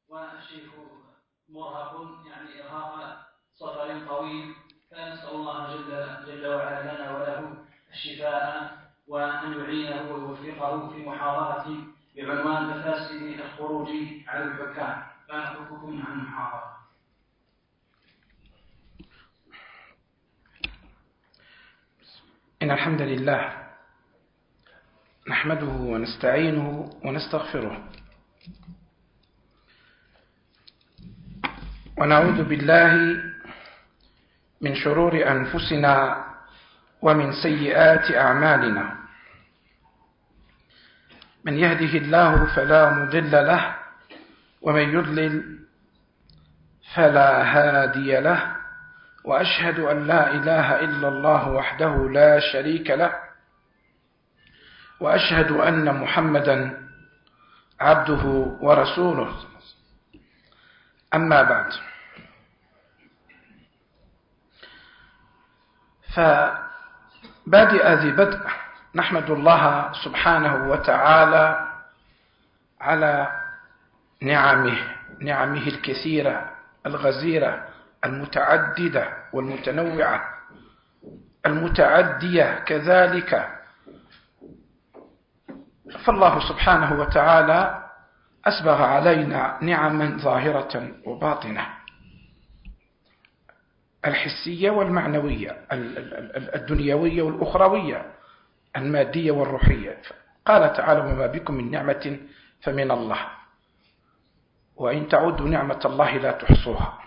والشيخ مرهق يعني إرهاق سفر طويل، فنسأل الله جل وعلا لنا وله الشفاء وأن يعينه ويوفقه في محاضرة بعنوان مفاسد الخروج على الحكام، فنترككم عن المحاضرة. إن الحمد لله نحمده ونستعينه ونستغفره، ونعوذ بالله من شرور أنفسنا ومن سيئات أعمالنا. من يهده الله فلا مضل له، ومن يضلل فلا هادي له، وأشهد أن لا إله إلا الله وحده لا شريك له، وأشهد أن محمدا عبده ورسوله. أما بعد، فبادئ ذي بدء نحمد الله سبحانه وتعالى على نعمه الكثيرة الغزيرة المتعددة والمتنوعة المتعدية كذلك. فالله سبحانه وتعالى أسبغ علينا نعما ظاهرة وباطنة، الحسية والمعنوية، الدنيوية والأخروية، المادية والروحية. قال تعالى: وما بكم من نعمة فمن الله، وإن تعودوا نعمة الله لا تحصوها.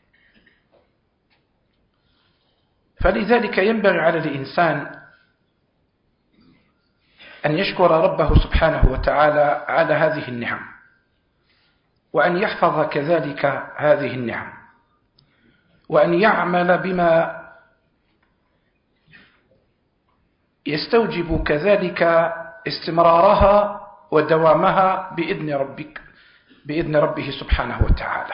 فلذلك ينبغي على الإنسان أن يشكر ربه سبحانه وتعالى على هذه النعم، وأن يحفظ كذلك هذه النعم، وأن يعمل بما يستوجب كذلك استمرارها ودوامها بإذن ربه سبحانه وتعالى.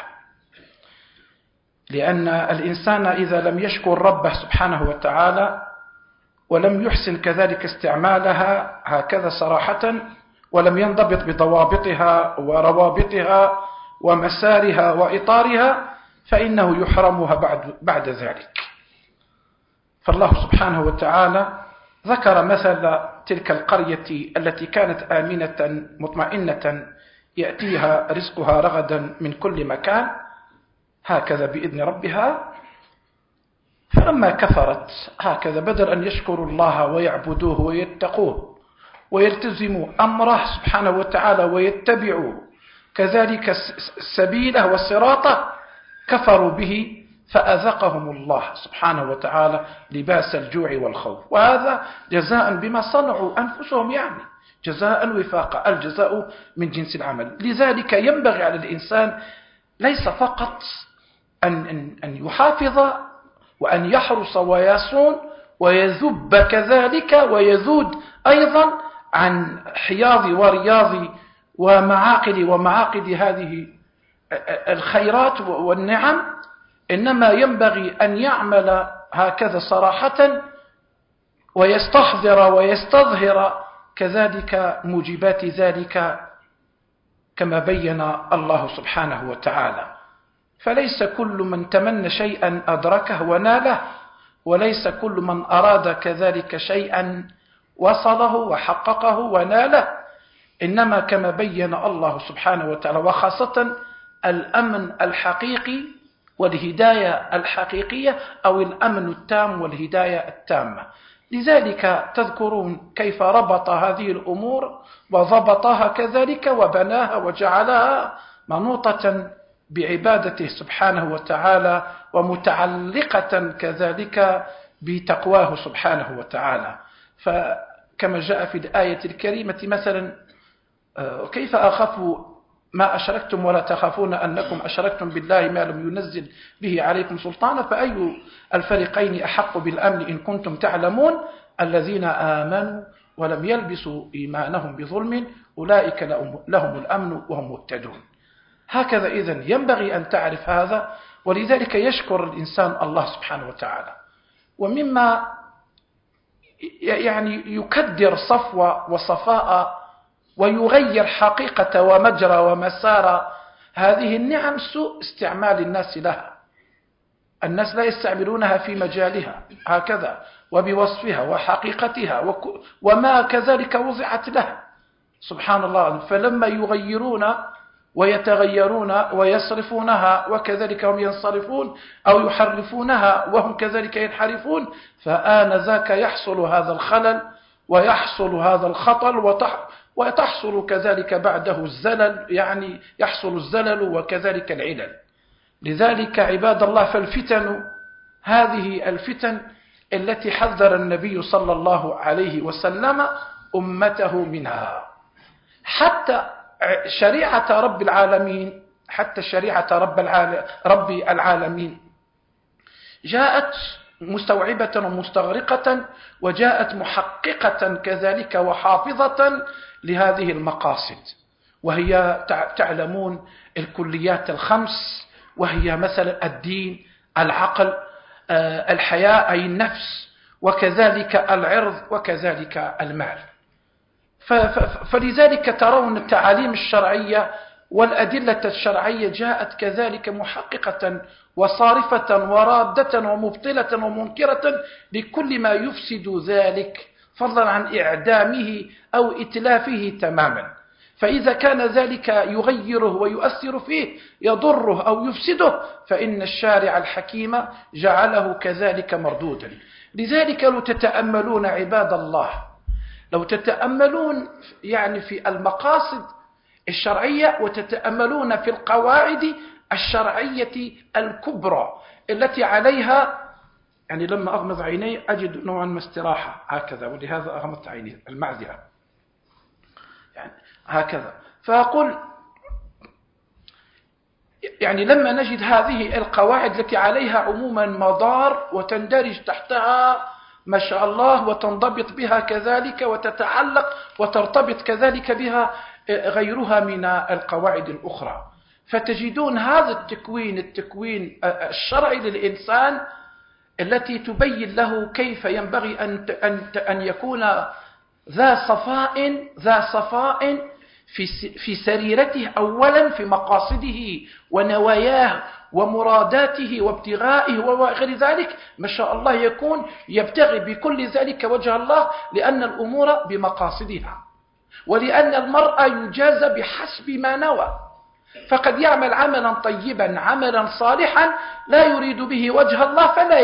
لأن الإنسان إذا لم يشكر ربه سبحانه وتعالى ولم يحسن كذلك استعمالها هكذا صراحة، ولم ينضبط بضوابطها وروابطها ومسارها وإطارها، فإنه يحرمها بعد ذلك. فالله سبحانه وتعالى ذكر مثل تلك القرية التي كانت آمنة مطمئنة يأتيها رزقها رغدا من كل مكان، هكذا بإذن ربها. فلما كفرت هكذا، بدل أن يشكروا الله ويعبدوه ويتقوه ويلتزموا أمره سبحانه وتعالى ويتبعوا كذلك سبيله وصراطه، كفروا به فأذقهم الله سبحانه وتعالى لباس الجوع والخوف، وهذا جزاء بما صنعوا أنفسهم، يعني جزاء وفاقا، الجزاء من جنس العمل. لذلك ينبغي على الإنسان ليس فقط أن يحافظ وأن يحرص ويصون ويذب كذلك ويذود أيضا عن حياض ورياض ومعاقد هذه الخيرات والنعم، إنما ينبغي أن يعمل هكذا صراحة ويستحضر ويستظهر كذلك موجبات ذلك كما بين الله سبحانه وتعالى. فليس كل من تمنى شيئا أدركه وناله، وليس كل من أراد كذلك شيئا وصله وحققه وناله، إنما كما بين الله سبحانه وتعالى، وخاصة الأمن الحقيقي والهداية الحقيقية، أو الأمن التام والهداية التامة. لذلك تذكرون كيف ربط هذه الأمور وضبطها كذلك وبناها وجعلها منوطة بعبادته سبحانه وتعالى، ومتعلقة كذلك بتقواه سبحانه وتعالى. فكما جاء في الآية الكريمة مثلا: كيف أخاف ما أشركتم ولا تخافون أنكم أشركتم بالله ما لم ينزل به عليكم سلطانا، فأي الفريقين أحق بالأمن إن كنتم تعلمون، الذين آمنوا ولم يلبسوا إيمانهم بظلم أولئك لهم الأمن وهم مهتدون. هكذا إذن ينبغي أن تعرف هذا، ولذلك يشكر الإنسان الله سبحانه وتعالى. ومما يعني يكدر صفوة وصفاء ويغير حقيقة ومجرى ومسار هذه النعم سوء استعمال الناس لها. الناس لا يستعملونها في مجالها هكذا وبوصفها وحقيقتها وما كذلك وضعت لها. سبحان الله. فلما يغيرون ويتغيرون ويصرفونها وكذلك هم ينصرفون أو يحرفونها وهم كذلك ينحرفون، فآنذاك يحصل هذا الخلل ويحصل هذا الخطل وتحصل كذلك بعده الزلل، يعني يحصل الزلل وكذلك العلل. لذلك عباد الله، فالفتن هذه الفتن التي حذر النبي صلى الله عليه وسلم أمته منها. حتى شريعة رب العالمين، حتى شريعة رب العالمين جاءت مستوعبة ومستغرقة، وجاءت محققة كذلك وحافظة لهذه المقاصد، وهي تعلمون الكليات الخمس، وهي مثلا الدين، العقل، الحياة أي النفس، وكذلك العرض، وكذلك المال. فلذلك ترون التعاليم الشرعية والأدلة الشرعية جاءت كذلك محققة وصارفة ورادة ومبطلة ومنكرة لكل ما يفسد ذلك، فضلا عن إعدامه أو إتلافه تماما. فإذا كان ذلك يغيره ويؤثر فيه، يضره أو يفسده، فإن الشارع الحكيم جعله كذلك مردودا. لذلك لو تتأملون عباد الله، لو تتأملون يعني في المقاصد الشرعية وتتأملون في القواعد الشرعية الكبرى التي عليها، يعني لما أغمض عيني أجد نوعا من استراحة هكذا، ولهذا أغمضت عيني، المعذرة يعني هكذا. فأقول يعني لما نجد هذه القواعد التي عليها عموما مضار وتندرج تحتها ما شاء الله وتنضبط بها كذلك وتتعلق وترتبط كذلك بها غيرها من القواعد الأخرى، فتجدون هذا التكوين الشرعي للإنسان التي تبين له كيف ينبغي أن يكون ذا صفاء في سريرته، أولا في مقاصده ونواياه ومراداته وابتغائه وغير ذلك، ما شاء الله يكون يبتغي بكل ذلك وجه الله، لأن الأمور بمقاصدها، ولأن المرء يجازى بحسب ما نوى. فقد يعمل عملا طيبا، عملا صالحا لا يريد به وجه الله، فلا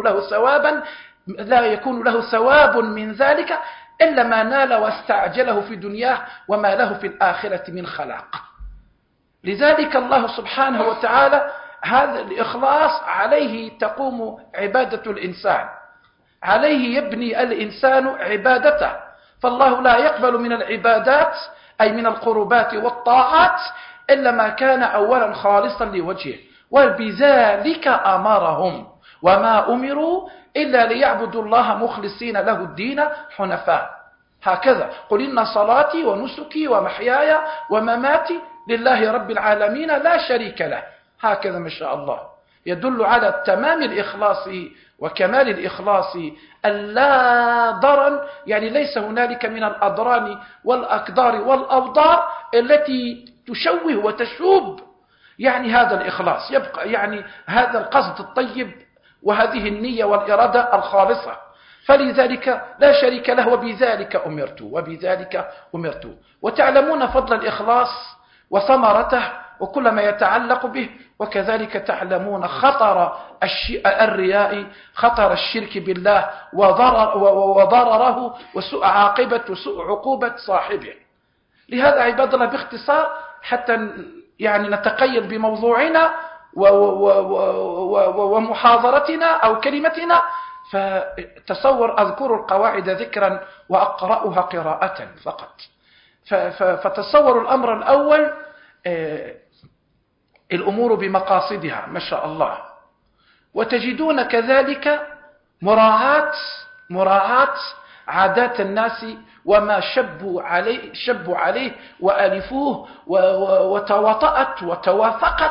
يكون له ثواب من ذلك إلا ما نال واستعجله في دنياه وما له في الآخرة من خلاق. لذلك الله سبحانه وتعالى هذا الإخلاص عليه تقوم عبادة الإنسان، عليه يبني الإنسان عبادته. فالله لا يقبل من العبادات أي من القربات والطاعات إلا ما كان أولا خالصا لوجهه، وبذلك أمرهم وما أمروا إلا ليعبدوا الله مخلصين له الدين حنفاء. هكذا قل إن صلاتي ونسكي ومحياي ومماتي لله رب العالمين لا شريك له. هكذا ما شاء الله يدل على تمام الإخلاص وكمال الإخلاص اللا ضرر، يعني ليس هنالك من الأضران والأكدار والأوضار التي تشوه وتشوب يعني هذا الإخلاص، يبقى يعني هذا القصد الطيب وهذه النية والإرادة الخالصة. فلذلك لا شريك له وبذلك أمرت. وتعلمون فضل الإخلاص وثمرته وكل ما يتعلق به، وكذلك تعلمون خطر الرياء، خطر الشرك بالله وضرره وسوء عاقبة وسوء عقوبة صاحبه. لهذا عباد الله باختصار حتى يعني نتقيد بموضوعنا ومحاضرتنا أو كلمتنا، فتصور أذكر القواعد ذكرا وأقرأها قراءة فقط. فتصور الأمر الأول الأمور بمقاصدها ما شاء الله، وتجدون كذلك مراعاة عادات الناس وما شبوا عليه وألفوه وتواطأت وتوافقت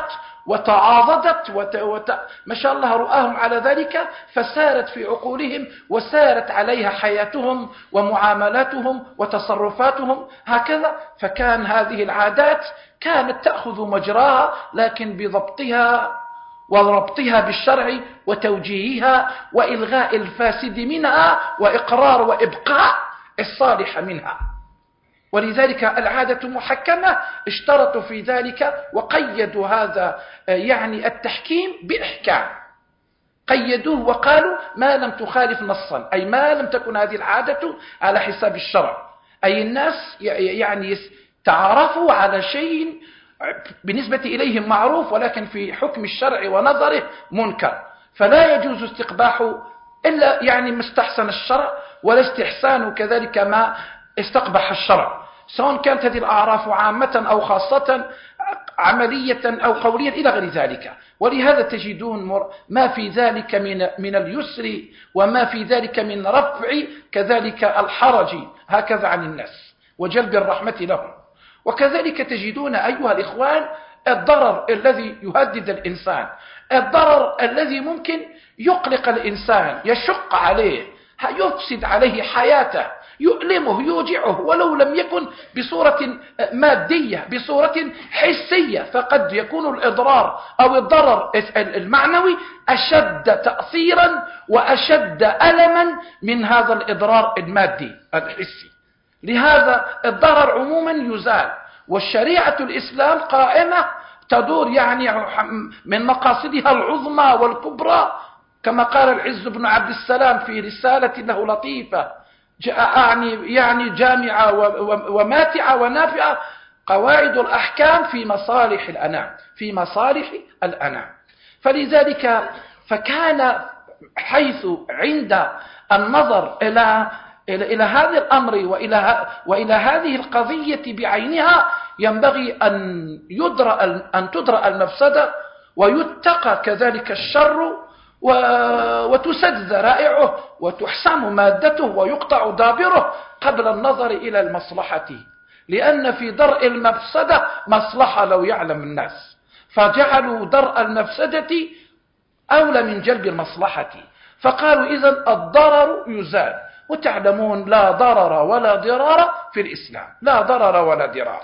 وتعاضدت ما شاء الله رؤاهم على ذلك، فسارت في عقولهم وسارت عليها حياتهم ومعاملاتهم وتصرفاتهم هكذا. فكان هذه العادات كانت تأخذ مجراها، لكن بضبطها وربطها بالشرع وتوجيهها وإلغاء الفاسد منها وإقرار وإبقاء الصالح منها. ولذلك العادة محكمة اشترطوا في ذلك وقيدوا هذا يعني التحكيم بإحكام، قيدوه وقالوا ما لم تخالف نصا، أي ما لم تكن هذه العادة على حساب الشرع، أي الناس يعني تعارفوا على شيء بالنسبة إليهم معروف ولكن في حكم الشرع ونظره منكر، فلا يجوز استقباحه إلا يعني ما استحسن الشرع، ولا استحسان كذلك ما استقبح الشرع، سواء كانت هذه الأعراف عامة أو خاصة، عملية أو قوليا إلى غير ذلك. ولهذا تجدون ما في ذلك من اليسر وما في ذلك من رفع كذلك الحرج هكذا عن الناس وجلب الرحمة لهم. وكذلك تجدون أيها الإخوان الضرر الذي يهدد الإنسان، الضرر الذي ممكن يقلق الإنسان، يشق عليه، يفسد عليه حياته، يؤلمه، يوجعه، ولو لم يكن بصورة مادية، بصورة حسية، فقد يكون الإضرار أو الضرر المعنوي أشد تأثيرا وأشد ألما من هذا الإضرار المادي الحسي. لهذا الضرر عموما يزال، والشريعة الإسلام قائمة تدور يعني من مقاصدها العظمى والكبرى، كما قال العز بن عبد السلام في رسالة له لطيفة يعني جامعة وماتعة ونافعة: قواعد الأحكام في مصالح الأنام، في مصالح الأنام. فلذلك فكان حيث عند النظر إلى هذا الأمر وإلى هذه القضية بعينها ينبغي أن تدرأ المفسدة ويتقى كذلك الشر وتسد ذرائعه وتحسم مادته ويقطع دابره قبل النظر إلى المصلحة، لأن في درء المفسدة مصلحة لو يعلم الناس، فجعلوا درء المفسدة أولى من جلب المصلحة، فقالوا إذن الضرر يزال. وتعلمون لا ضرر ولا ضرار في الإسلام، لا ضرر ولا ضرار.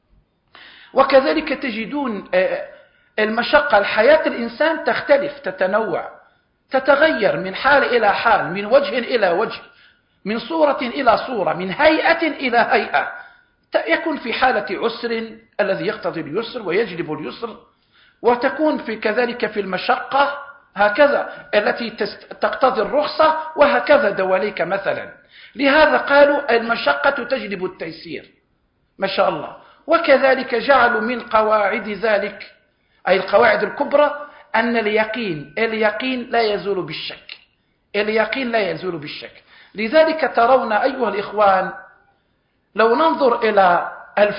وكذلك تجدون المشقة، الحياة الإنسان تختلف، تتنوع، تتغير من حال إلى حال، من وجه إلى وجه، من صورة إلى صورة، من هيئة إلى هيئة. يكون في حالة عسر الذي يقتضي اليسر ويجلب اليسر، وتكون في كذلك في المشقة هكذا التي تقتضي الرخصة، وهكذا دواليك مثلا. لهذا قالوا المشقة تجلب التيسير، ما شاء الله. وكذلك جعلوا من قواعد ذلك، أي القواعد الكبرى، أن اليقين لا يزول بالشك، اليقين لا يزول بالشك. لذلك ترون أيها الإخوان لو ننظر إلى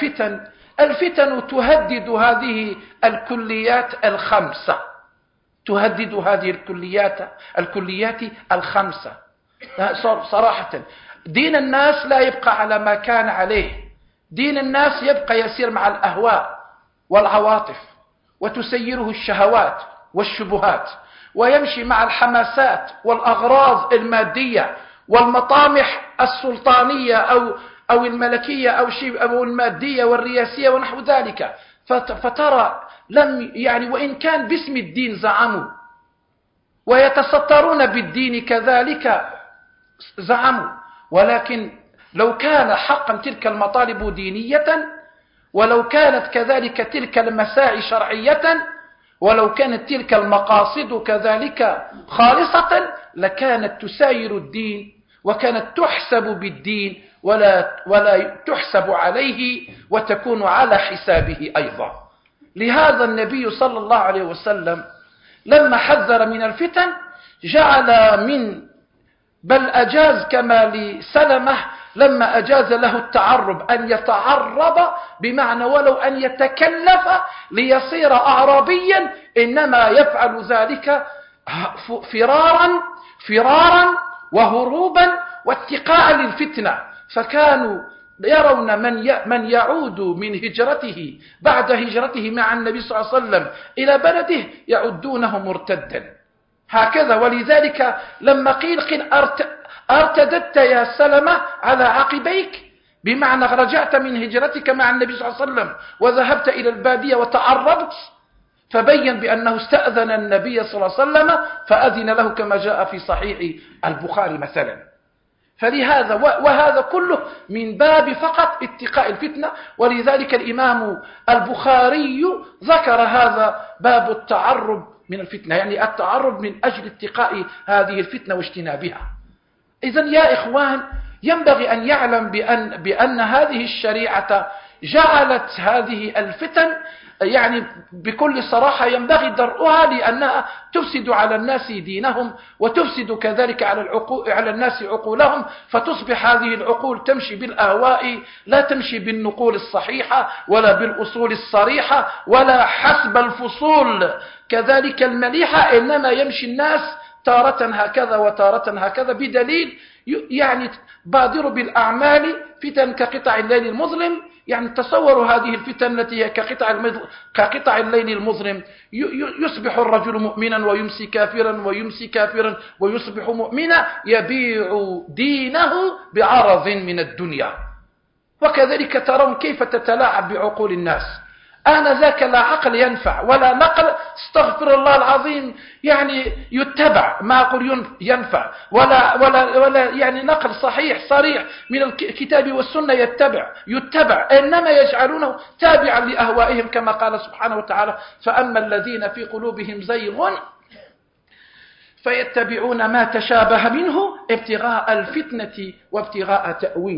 الفتن تهدد هذه الكليات الخمسة، تهدد هذه الكليات الخمسة صراحة. دين الناس لا يبقى على ما كان عليه، دين الناس يبقى يسير مع الأهواء والعواطف، وتسيره الشهوات والشبهات، ويمشي مع الحماسات والأغراض المادية والمطامح السلطانية أو الملكية أو المادية والرياسية ونحو ذلك. فترى لم يعني وإن كان باسم الدين زعموا ويتسترون بالدين كذلك زعموا، ولكن لو كان حقا تلك المطالب دينية، ولو كانت كذلك تلك المساعي شرعية، ولو كانت تلك المقاصد كذلك خالصة، لكانت تساير الدين وكانت تحسب بالدين ولا تحسب عليه وتكون على حسابه أيضا. لهذا النبي صلى الله عليه وسلم لما حذر من الفتن جعل بل أجاز كما لسلمة لما أجاز له التعرب، أن يتعرب بمعنى ولو أن يتكلف ليصير أعرابيا، إنما يفعل ذلك فرارا وهروبا واتقاء للفتنة. فكانوا يرون من يعود من هجرته بعد هجرته مع النبي صلى الله عليه وسلم إلى بلده يعدونه مرتدا هكذا. ولذلك لما قيل ارتدت يا سلمة على عقبيك، بمعنى رجعت من هجرتك مع النبي صلى الله عليه وسلم وذهبت إلى البادية وتعربت، فبين بأنه استأذن النبي صلى الله عليه وسلم فأذن له كما جاء في صحيح البخاري مثلا. فلهذا وهذا كله من باب فقط اتقاء الفتنة. ولذلك الإمام البخاري ذكر هذا باب التعرب من الفتنة، يعني التعرب من أجل اتقاء هذه الفتنة واجتنابها. إذن يا إخوان ينبغي أن يعلم بأن هذه الشريعة جعلت هذه الفتن يعني بكل صراحة ينبغي درءها، لأنها تفسد على الناس دينهم وتفسد كذلك على الناس عقولهم، فتصبح هذه العقول تمشي بالأهواء لا تمشي بالنقول الصحيحة ولا بالأصول الصريحة ولا حسب الفصول كذلك المليحة، إنما يمشي الناس تارة هكذا وتارة هكذا، بدليل يعني بادروا بالأعمال فتن كقطع الليل المظلم. يعني تصوروا هذه الفتن التي هي كقطع الليل المظلم، يصبح الرجل مؤمنا ويمسي كافرا ويمسي كافرا ويصبح مؤمنا، يبيع دينه بعرض من الدنيا. وكذلك ترون كيف تتلاعب بعقول الناس. آنذاك لا عقل ينفع ولا نقل، استغفر الله العظيم، يعني يتبع، ما أقول ينفع ولا يعني نقل صحيح صريح من الكتاب والسنة يتبع، إنما يجعلونه تابعا لأهوائهم كما قال سبحانه وتعالى: فأما الذين في قلوبهم زيغ فيتبعون ما تشابه منه ابتغاء الفتنة وابتغاء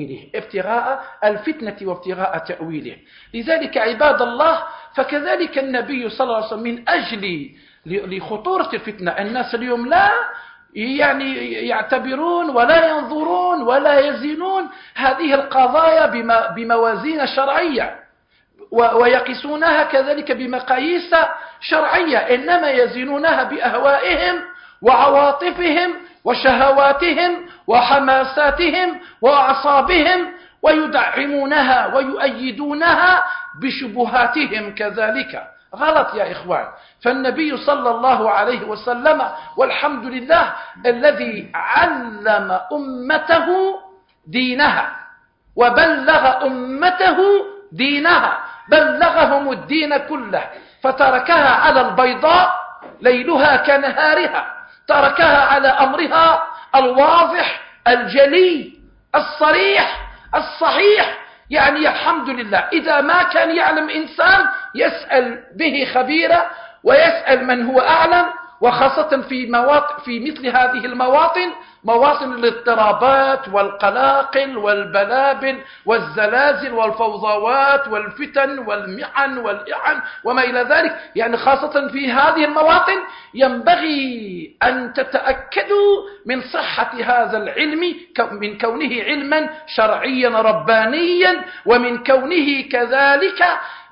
تأويله. لذلك عباد الله، فكذلك النبي صلى الله عليه وسلم من أجل لخطورة الفتنة، الناس اليوم لا يعني يعتبرون ولا ينظرون ولا يزنون هذه القضايا بموازين شرعية ويقيسونها كذلك بمقاييس شرعية، إنما يزنونها بأهوائهم وعواطفهم وشهواتهم وحماساتهم وأعصابهم، ويدعمونها ويؤيدونها بشبهاتهم كذلك. غلط يا إخوان. فالنبي صلى الله عليه وسلم والحمد لله الذي علم أمته دينها وبلغ أمته دينها، بلغهم الدين كله، فتركها على البيضاء ليلها كنهارها، تركها على أمرها الواضح الجلي الصريح الصحيح. يعني الحمد لله، إذا ما كان يعلم إنسان يسأل به خبيرا ويسأل من هو أعلم، وخاصة في مثل هذه المواطن، مواطن الاضطرابات والقلاقل والبلابل والزلازل والفوضوات والفتن والمحن والإعن وما إلى ذلك. يعني خاصة في هذه المواطن ينبغي أن تتأكدوا من صحة هذا العلم، من كونه علما شرعيا ربانيا، ومن كونه كذلك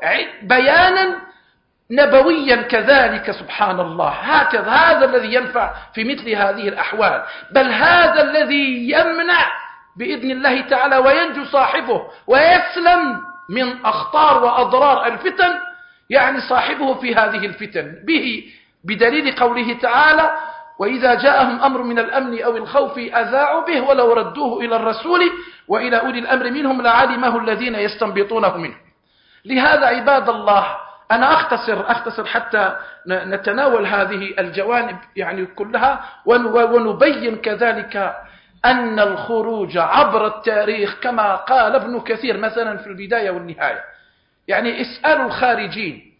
بيانا نبويا كذلك. سبحان الله، هكذا هذا الذي ينفع في مثل هذه الأحوال، بل هذا الذي يمنع بإذن الله تعالى وينجو صاحبه ويسلم من أخطار وأضرار الفتن، يعني صاحبه في هذه الفتن بدليل قوله تعالى: وإذا جاءهم أمر من الأمن أو الخوف أذاعوا به ولو ردوه إلى الرسول وإلى أولي الأمر منهم لعلمه الذين يستنبطونه منه. لهذا عباد الله أنا أختصر حتى نتناول هذه الجوانب يعني كلها، ونبين كذلك أن الخروج عبر التاريخ كما قال ابن كثير مثلا في البداية والنهاية. يعني اسألوا الخارجين،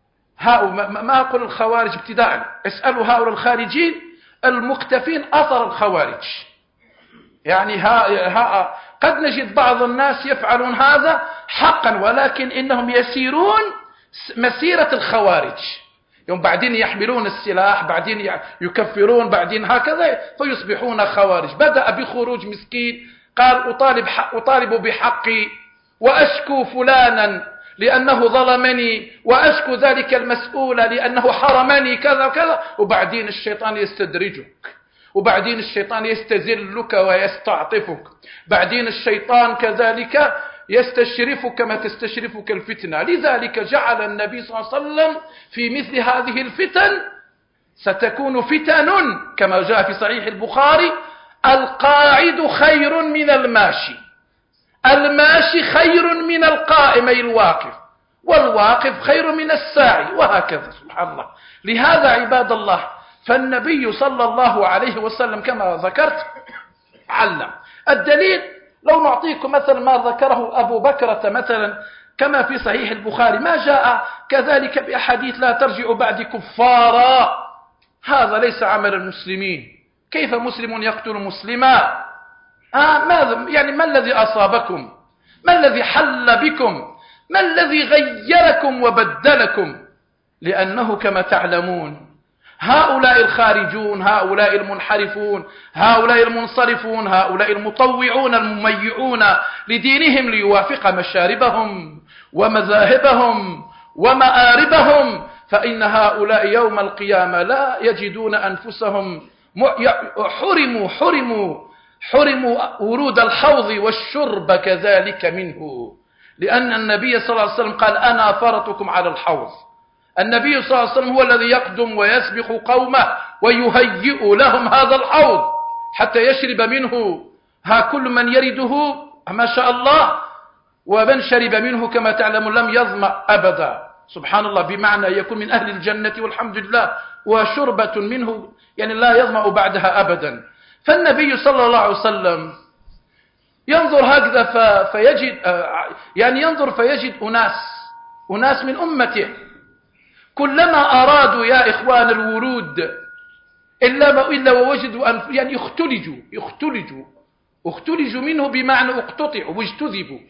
ما أقول الخوارج ابتداء، اسألوا هؤلاء الخارجين المقتفين أثر الخوارج. يعني قد نجد بعض الناس يفعلون هذا حقا، ولكن إنهم يسيرون مسيرة الخوارج، يوم بعدين يحملون السلاح، بعدين يكفرون، بعدين هكذا فيصبحون خوارج. بدأ بخروج مسكين قال أطالب بحقي وأشكو فلانا لأنه ظلمني وأشكو ذلك المسؤول لأنه حرمني كذا وكذا، وبعدين الشيطان يستدرجك، وبعدين الشيطان يستذلك ويستعطفك، بعدين الشيطان كذلك يستشرفك كما تستشرفك الفتنة. لذلك جعل النبي صلى الله عليه وسلم في مثل هذه الفتن، ستكون فتن كما جاء في صحيح البخاري: القاعد خير من الماشي، الماشي خير من القائم أي الواقف، والواقف خير من الساعي، وهكذا. سبحان الله. لهذا عباد الله فالنبي صلى الله عليه وسلم كما ذكرت علم. الدليل لو نعطيكم مثلا ما ذكره أبو بكرة مثلا كما في صحيح البخاري، ما جاء كذلك بأحاديث: لا ترجع بعد كفارا. هذا ليس عمل المسلمين. كيف مسلم يقتل مسلما؟ ماذا يعني؟ ما الذي أصابكم؟ ما الذي حل بكم؟ ما الذي غيركم وبدلكم؟ لأنه كما تعلمون هؤلاء الخارجون، هؤلاء المنحرفون، هؤلاء المنصرفون، هؤلاء المطوعون المميعون لدينهم ليوافق مشاربهم ومذاهبهم ومآربهم، فإن هؤلاء يوم القيامة لا يجدون أنفسهم حرموا ورود الحوض والشرب كذلك منه، لأن النبي صلى الله عليه وسلم قال: أنا فرطكم على الحوض. النبي صلى الله عليه وسلم هو الذي يقدم ويسبق قومه ويهيئ لهم هذا الحوض حتى يشرب منه كل من يرده ما شاء الله، ومن شرب منه كما تعلم لم يظمأ أبدا. سبحان الله، بمعنى يكون من أهل الجنة والحمد لله، وشربة منه يعني لا يظمأ بعدها أبدا. فالنبي صلى الله عليه وسلم ينظر هكذا فيجد ينظر فيجد أناس من أمته كلما أرادوا يا إخوان الورود إلا ووجدوا أن يعني اختلجوا منه، بمعنى اقتطعوا واجتذبوا،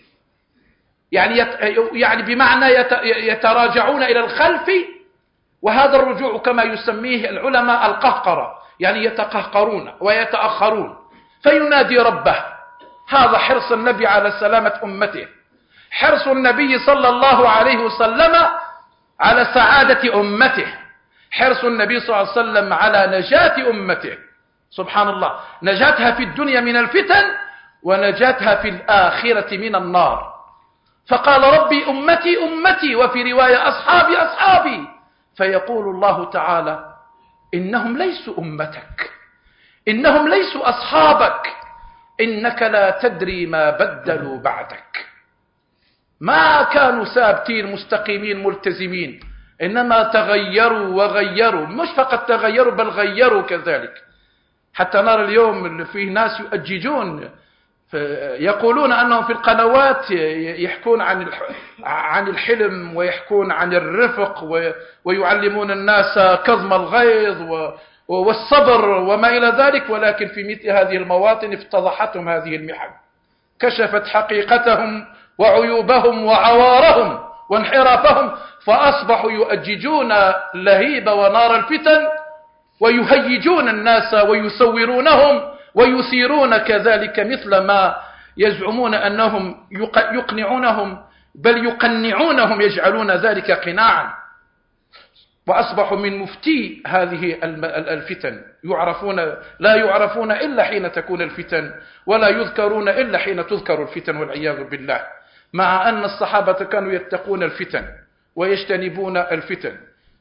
يعني بمعنى يتراجعون إلى الخلف. وهذا الرجوع كما يسميه العلماء القهقرة، يعني يتقهقرون ويتأخرون. فينادي ربه. هذا حرص النبي على سلامة أمته، حرص النبي صلى الله عليه وسلم على سعادة أمته، حرص النبي صلى الله عليه وسلم على نجاة أمته. سبحان الله، نجاتها في الدنيا من الفتن ونجاتها في الآخرة من النار. فقال: ربي أمتي أمتي، وفي رواية أصحابي أصحابي. فيقول الله تعالى: إنهم ليسوا أمتك، إنهم ليسوا أصحابك، إنك لا تدري ما بدلوا بعدك. ما كانوا ثابتين مستقيمين ملتزمين، إنما تغيروا وغيروا، مش فقط تغيروا بل غيروا كذلك. حتى نرى اليوم فيه ناس يؤججون، يقولون أنهم في القنوات يحكون عن الحلم ويحكون عن الرفق ويعلمون الناس كظم الغيظ والصبر وما إلى ذلك، ولكن في مثل هذه المواطن افتضحتهم هذه المحن، كشفت حقيقتهم وعيوبهم وعوارهم وانحرافهم، فأصبحوا يؤججون لهيب ونار الفتن ويهيجون الناس ويسورونهم ويثيرون كذلك مثل ما يزعمون أنهم يقنعونهم، بل يقنعونهم، يجعلون ذلك قناعا. وأصبحوا من مفتي هذه الفتن، لا يعرفون إلا حين تكون الفتن، ولا يذكرون إلا حين تذكر الفتن والعياذ بالله. مع أن الصحابة كانوا يتقون الفتن ويجتنبون الفتن،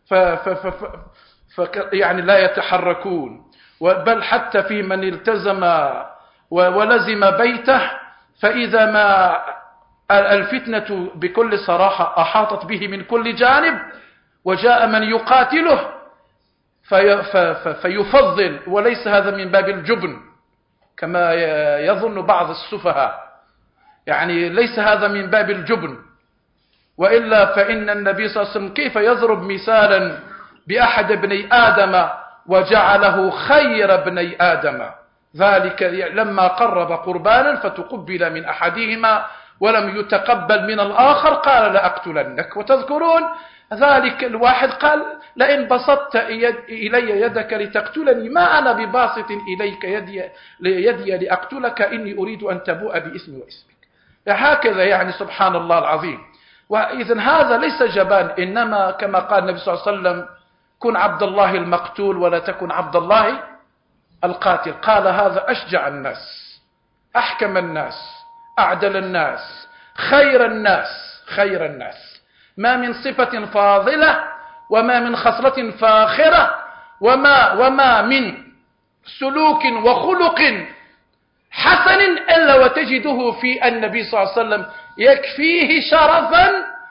يعني لا يتحركون، بل حتى في من التزم ولزم بيته، فإذا ما الفتنة بكل صراحة أحاطت به من كل جانب وجاء من يقاتله فيفضل، وليس هذا من باب الجبن كما يظن بعض السفهاء، يعني ليس هذا من باب الجبن، وإلا فإن النبي صلى الله عليه وسلم كيف يضرب مثالا بأحد ابني آدم وجعله خير ابني آدم، ذلك لما قرب قربانا فتقبل من أحدهما ولم يتقبل من الآخر قال: لأقتلنك. وتذكرون ذلك الواحد قال: لئن بسطت إلي يدك لتقتلني ما أنا بباسط إليك يدي لأقتلك إني أريد أن تبوء باسمي واسمك. هكذا يعني سبحان الله العظيم. وإذن هذا ليس جبان، إنما كما قال النبي صلى الله عليه وسلم: كن عبد الله المقتول ولا تكن عبد الله القاتل. قال هذا أشجع الناس، أحكم الناس، أعدل الناس، خير الناس ما من صفة فاضلة وما من خصلة فاخرة وما من سلوك وخلق حسن إلا وتجده في النبي صلى الله عليه وسلم يكفيه شرفا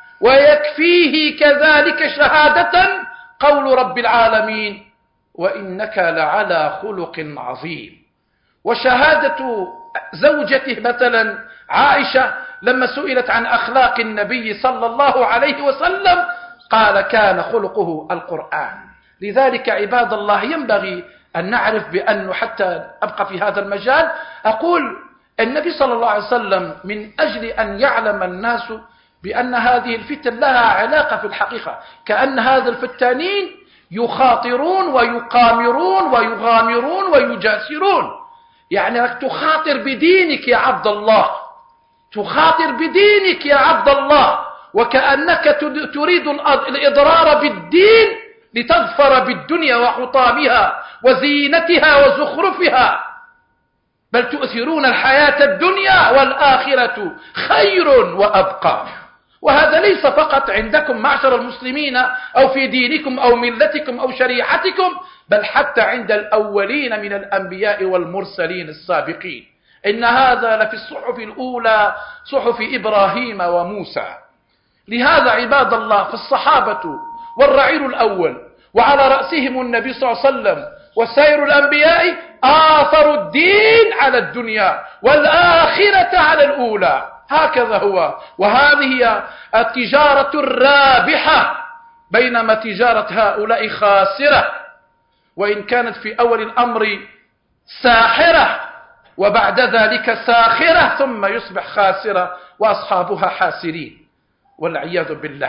ويكفيه كذلك شهادة قول رب العالمين وإنك لعلى خلق عظيم. وشهادة زوجته مثلا عائشة لما سئلت عن أخلاق النبي صلى الله عليه وسلم قال كان خلقه القرآن. لذلك عباد الله ينبغي أن نعرف بأنه حتى أبقى في هذا المجال أقول النبي صلى الله عليه وسلم من أجل أن يعلم الناس بأن هذه الفتن لها علاقة في الحقيقة كأن هذا الفتانين يخاطرون ويقامرون ويغامرون ويجاسرون يعني تخاطر بدينك يا عبد الله تخاطر بدينك يا عبد الله وكأنك تريد الإضرار بالدين لتظفر بالدنيا وحطامها وزينتها وزخرفها بل تؤثرون الحياة الدنيا والآخرة خير وأبقى. وهذا ليس فقط عندكم معشر المسلمين أو في دينكم أو ملتكم أو شريعتكم بل حتى عند الأولين من الأنبياء والمرسلين السابقين. إن هذا لفي الصحف الأولى صحف إبراهيم وموسى. لهذا عباد الله في الصحابة والرعيل الأول وعلى رأسهم النبي صلى الله عليه وسلم وسائر الأنبياء آثروا الدين على الدنيا والآخرة على الأولى. هكذا هو وهذه هي التجارة الرابحة بينما تجارة هؤلاء خاسرة وإن كانت في أول الأمر ساحرة وبعد ذلك ساخرة ثم يصبح خاسرة وأصحابها حاسرين والعياذ بالله.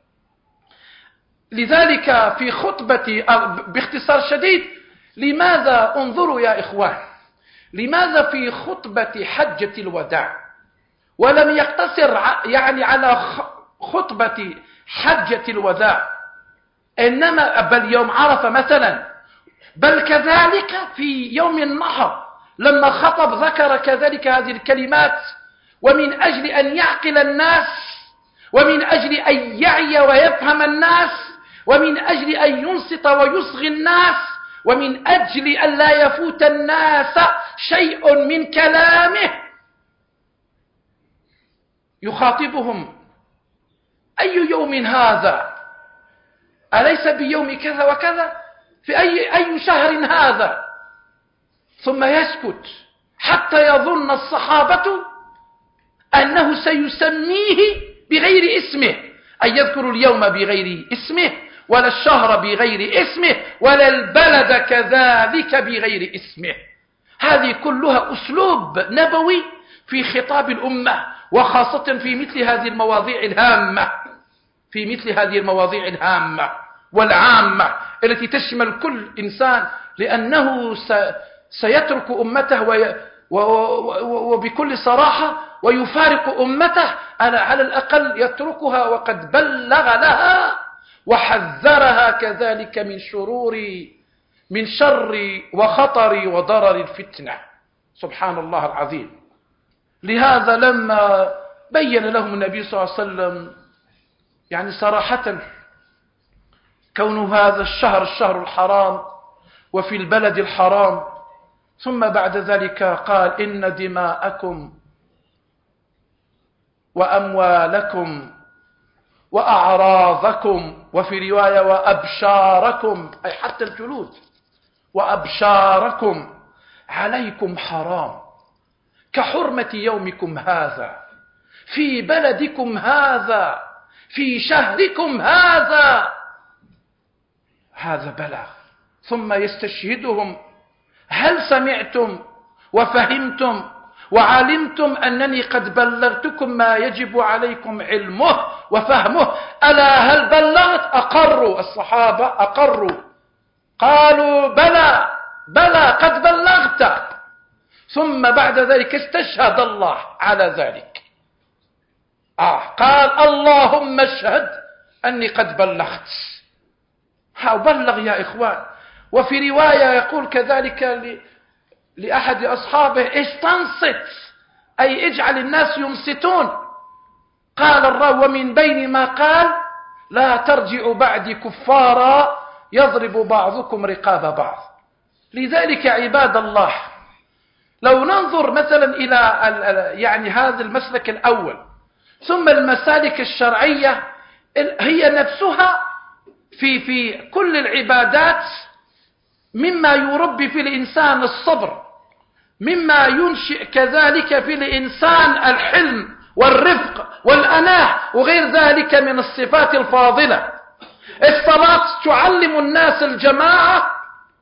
لذلك في خطبتي باختصار شديد لماذا انظروا يا إخوان لماذا في خطبة حجة الوداع ولم يقتصر يعني على خطبة حجة الوداع إنما بل يوم عرفة مثلا بل كذلك في يوم النحر لما خطب ذكر كذلك هذه الكلمات ومن أجل أن يعقل الناس ومن أجل أن يعي ويفهم الناس ومن أجل أن ينصت ويصغي الناس ومن أجل أن لا يفوت الناس شيء من كلامه يخاطبهم أي يوم هذا أليس بيوم كذا وكذا في أي شهر هذا ثم يسكت حتى يظن الصحابة أنه سيسميه بغير اسمه أن يذكر اليوم بغير اسمه ولا الشهر بغير اسمه ولا البلد كذلك بغير اسمه. هذه كلها أسلوب نبوي في خطاب الأمة وخاصة في مثل هذه المواضيع الهامة والعامة التي تشمل كل إنسان لأنه سيترك أمته وبكل صراحة ويفارق أمته على الأقل يتركها وقد بلغ لها وحذرها كذلك من شر وخطر وضرر الفتنة. سبحان الله العظيم. لهذا لما بين لهم النبي صلى الله عليه وسلم يعني صراحة كون هذا الشهر الحرام وفي البلد الحرام ثم بعد ذلك قال إن دماءكم وأموالكم وأعراضكم وفي رواية وأبشاركم أي حتى الجلود وأبشاركم عليكم حرام كحرمة يومكم هذا في بلدكم هذا في شهركم هذا بلاغ. ثم يستشهدهم هل سمعتم وفهمتم وعلمتم أنني قد بلغتكم ما يجب عليكم علمه وفهمه ألا هل بلغت؟ أقروا الصحابة أقروا قالوا بلى قد بلغت. ثم بعد ذلك استشهد الله على ذلك قال اللهم اشهد أني قد بلغت. بلغ يا إخوان. وفي رواية يقول كذلك لأحد أصحابه استنصت أي اجعل الناس ينصتون قال الراوي ومن بين ما قال لا ترجعوا بعدي كفارا يضرب بعضكم رقاب بعض. لذلك عباد الله لو ننظر مثلا إلى يعني هذا المسلك الأول ثم المسالك الشرعية هي نفسها في كل العبادات مما يربي في الإنسان الصبر، مما ينشئ كذلك في الإنسان الحلم والرفق والأناة وغير ذلك من الصفات الفاضلة. الصلاة تعلم الناس الجماعة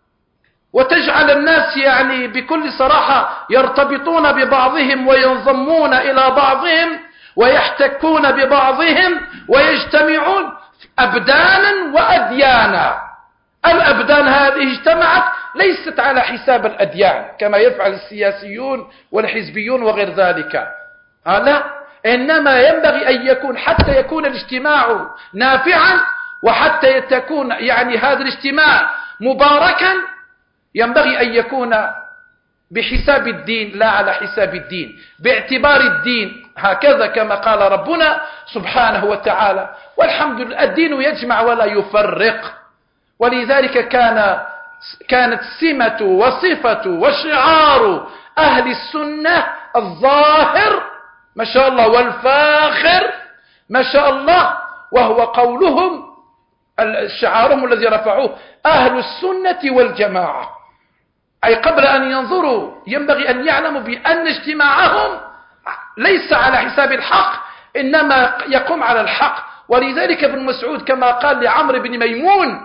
وتجعل الناس يعني بكل صراحة يرتبطون ببعضهم وينضمون إلى بعضهم ويحتكون ببعضهم ويجتمعون أبدانا وأديانا. الأبدان هذه اجتمعت ليست على حساب الأديان كما يفعل السياسيون والحزبيون وغير ذلك، لا، إنما ينبغي أن يكون حتى يكون الاجتماع نافعا وحتى تكون يعني هذا الاجتماع مباركا ينبغي أن يكون بحساب الدين لا على حساب الدين، باعتبار الدين هكذا كما قال ربنا سبحانه وتعالى. والحمد لله الدين يجمع ولا يفرق. ولذلك كانت سمة وصفة وشعار أهل السنة الظاهر ما شاء الله والفاخر ما شاء الله، وهو قولهم شعارهم الذي رفعوه أهل السنة والجماعة. أي قبل أن ينظروا ينبغي أن يعلموا بأن اجتماعهم ليس على حساب الحق إنما يقوم على الحق. ولذلك ابن مسعود كما قال لعمرو بن ميمون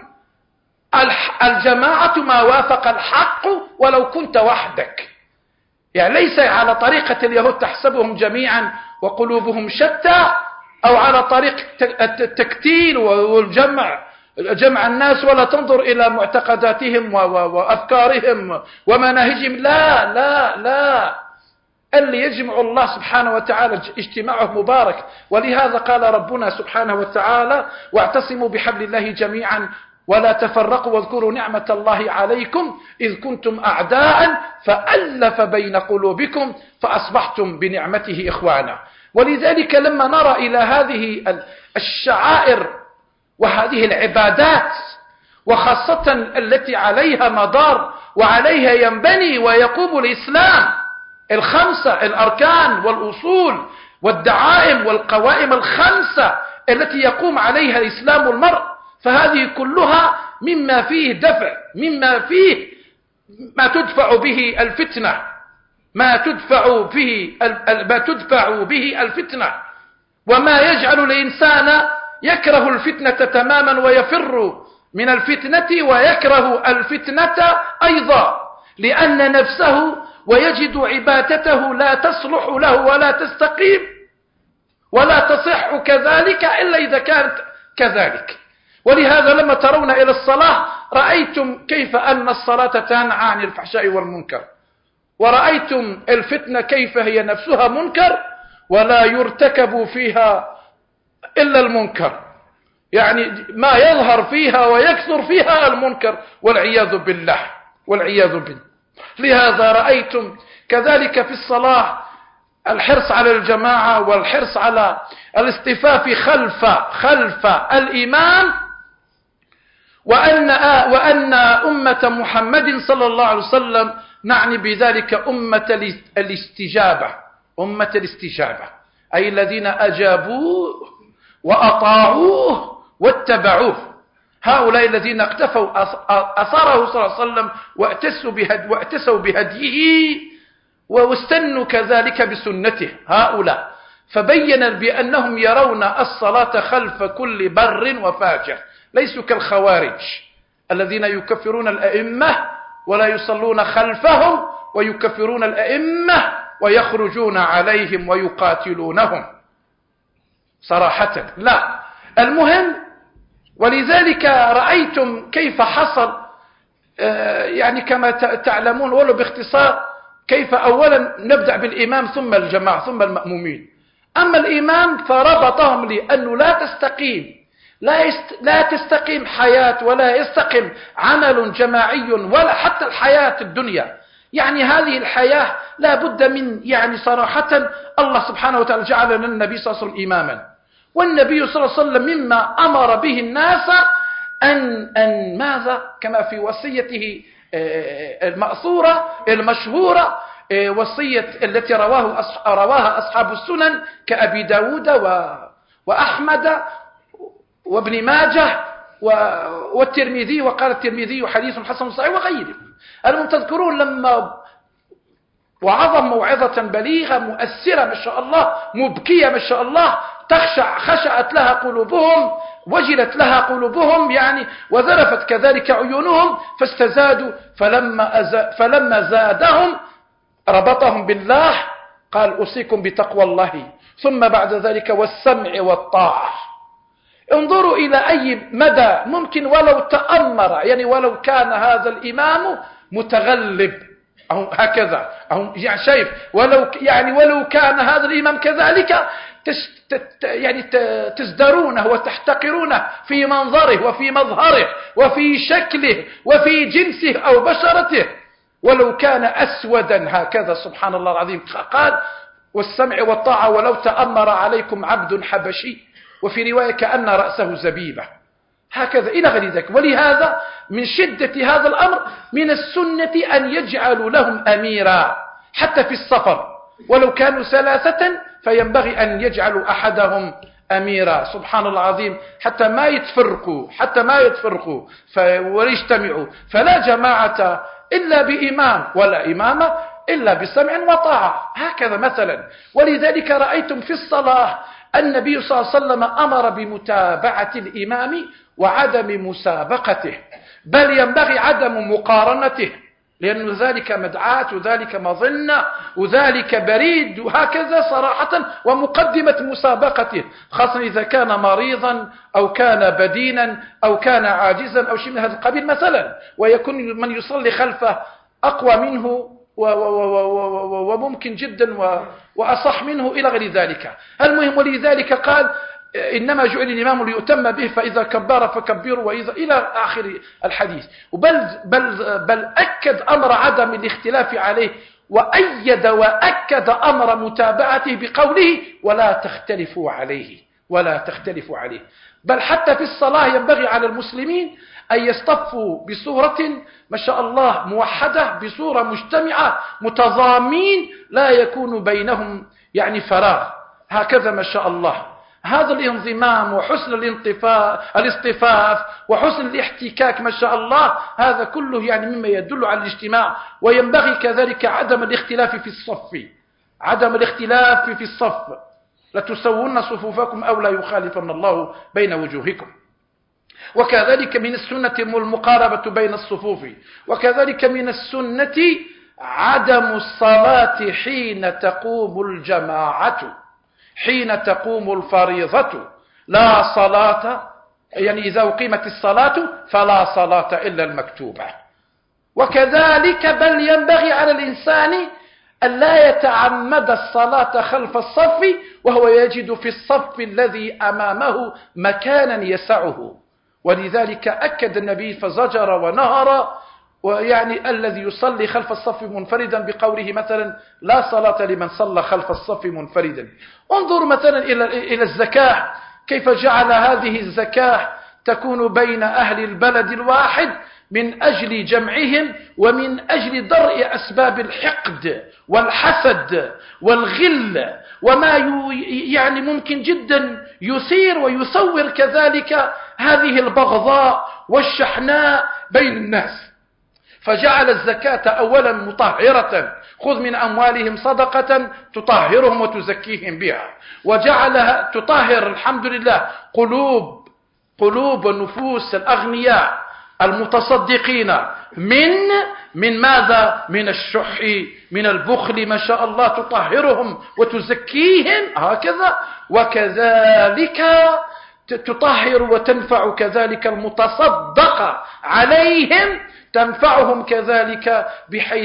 الجماعة ما وافق الحق ولو كنت وحدك، يعني ليس على طريقة اليهود تحسبهم جميعا وقلوبهم شتى أو على طريق التكتيل جمع الناس ولا تنظر إلى معتقداتهم وأفكارهم ومناهجهم. لا لا لا، اللي يجمع الله سبحانه وتعالى اجتماعه مبارك. ولهذا قال ربنا سبحانه وتعالى واعتصموا بحبل الله جميعا ولا تفرقوا واذكروا نعمة الله عليكم إذ كنتم أعداء فألف بين قلوبكم فأصبحتم بنعمته إخوانا. ولذلك لما نرى إلى هذه الشعائر وهذه العبادات وخاصة التي عليها مدار وعليها ينبني ويقوم الإسلام الخمسة الأركان والأصول والدعائم والقوائم الخمسة التي يقوم عليها الإسلام المرء، فهذه كلها مما فيه دفع، مما فيه ما تدفع به الفتنة، ما تدفع به الفتنة، وما يجعل الإنسان يكره الفتنة تماما ويفر من الفتنة ويكره الفتنة أيضا لأن نفسه ويجد عبادته لا تصلح له ولا تستقيم ولا تصح كذلك إلا إذا كانت كذلك. ولهذا لما ترون إلى الصلاة رأيتم كيف أن الصلاة تنهى عن الفحشاء والمنكر، ورأيتم الفتنة كيف هي نفسها منكر ولا يرتكب فيها إلا المنكر، يعني ما يظهر فيها ويكثر فيها المنكر والعياذ بالله والعياذ بالله. لهذا رأيتم كذلك في الصلاة الحرص على الجماعة والحرص على الاصطفاف خلف الإمام، وأن أمة محمد صلى الله عليه وسلم نعني بذلك أمة الاستجابة أي الذين أجابوه وأطاعوه واتبعوه، هؤلاء الذين اقتفوا أثاره صلى الله عليه وسلم واعتسوا بهديه واستنوا كذلك بسنته هؤلاء. فبين بأنهم يرون الصلاة خلف كل بر وفاجر، ليسوا كالخوارج الذين يكفرون الأئمة ولا يصلون خلفهم ويكفرون الأئمة ويخرجون عليهم ويقاتلونهم صراحة. لا، المهم ولذلك رأيتم كيف حصل يعني كما تعلمون ولو باختصار كيف أولا نبدأ بالإمام ثم الجماعة ثم المأمومين. أما الإمام فربطهم لأنه لا تستقيم حياة ولا يستقيم عمل جماعي ولا حتى الحياة الدنيا يعني هذه الحياة لا بد من يعني صراحة الله سبحانه وتعالى جعل لنا النبي صلى الله عليه وسلم إماما، والنبي صلى الله عليه وسلم مما أمر به الناس أن ماذا كما في وصيته المأثورة المشهورة، وصية التي رواها أصحاب السنن كأبي داود وأحمد وابن ماجه والترمذي، وقال الترمذي حديث حسن صحيح وغيره. أنهم تذكرون لما وعظم موعظة بليغة مؤثرة ما شاء الله، مبكية ما شاء الله، خشعت لها قلوبهم، وجلت لها قلوبهم يعني، وذرفت كذلك عيونهم، فاستزادوا فلما زادهم ربطهم بالله، قال أوصيكم بتقوى الله، ثم بعد ذلك والسمع والطاعة. انظروا إلى أي مدى ممكن ولو تأمر، يعني ولو كان هذا الإمام متغلب أو هكذا أو يعني شايف، ولو كان هذا الإمام كذلك يعني تزدرونه وتحتقرونه في منظره وفي مظهره وفي شكله وفي جنسه أو بشرته، ولو كان أسودا هكذا سبحان الله العظيم. قال والسمع والطاعة ولو تأمر عليكم عبد حبشي، وفي رواية كأن رأسه زبيبة، هكذا إلى غير ذلك. ولهذا من شدة هذا الأمر من السنة أن يجعلوا لهم أميرا حتى في السفر، ولو كانوا ثلاثة فينبغي أن يجعلوا أحدهم أميرا سبحان الله العظيم، حتى ما يتفرقوا ويجتمعوا. فلا جماعة إلا بإمام، ولا إمامة إلا بسمع وطاعة، هكذا مثلا. ولذلك رأيتم في الصلاة النبي صلى الله عليه وسلم أمر بمتابعة الإمام وعدم مسابقته، بل ينبغي عدم مقارنته، لأن ذلك مدعاة وذلك مظنة وذلك بريد وهكذا صراحة، ومقدمة مسابقته، خاصة إذا كان مريضا أو كان بدينا أو كان عاجزا أو شيء من هذا القبيل مثلا، ويكون من يصلي خلفه أقوى منه وممكن جدا وأصح منه إلى غير ذلك. المهم ولذلك قال إنما جعل الإمام ليؤتم به، فإذا كبر فكبروا وإذا إلى آخر الحديث. بل أكد أمر عدم الاختلاف عليه، وأكد أمر متابعته بقوله ولا تختلفوا عليه. بل حتى في الصلاة ينبغي على المسلمين أن يصطفوا بصورة ما شاء الله موحدة، بصورة مجتمعة، متضامين، لا يكون بينهم يعني فراغ، هكذا ما شاء الله. هذا الانضمام وحسن الاصطفاف وحسن الاحتكاك ما شاء الله، هذا كله يعني مما يدل على الاجتماع. وينبغي كذلك عدم الاختلاف في الصف، لتسوون صفوفكم أو لا يخالفن الله بين وجوهكم. وكذلك من السنة المقاربة بين الصفوف، وكذلك من السنة عدم الصلاة حين تقوم الجماعة، حين تقوم الفريضة لا صلاة، يعني إذا أقيمت الصلاة فلا صلاة إلا المكتوبة. وكذلك بل ينبغي على الإنسان أن لا يتعمد الصلاة خلف الصف وهو يجد في الصف الذي أمامه مكانا يسعه. ولذلك أكد النبي فزجر ونهر، ويعني الذي يصلي خلف الصف منفردا بقوله مثلا لا صلاة لمن صلى خلف الصف منفردا. انظر مثلا إلى الزكاة، كيف جعل هذه الزكاة تكون بين أهل البلد الواحد من أجل جمعهم ومن أجل درء أسباب الحقد والحسد والغل، وما يعني ممكن جدا يثير ويثور كذلك هذه البغضاء والشحناء بين الناس. فجعل الزكاة أولا مطهرة، خذ من أموالهم صدقة تطهرهم وتزكيهم بها، وجعلها تطهر الحمد لله قلوب ونفوس الأغنياء المتصدقين من ماذا؟ من الشح، من البخل ما شاء الله، تطهرهم وتزكيهم هكذا. وكذلك تطهر وتنفع كذلك المتصدق عليهم، تنفعهم كذلك بحيث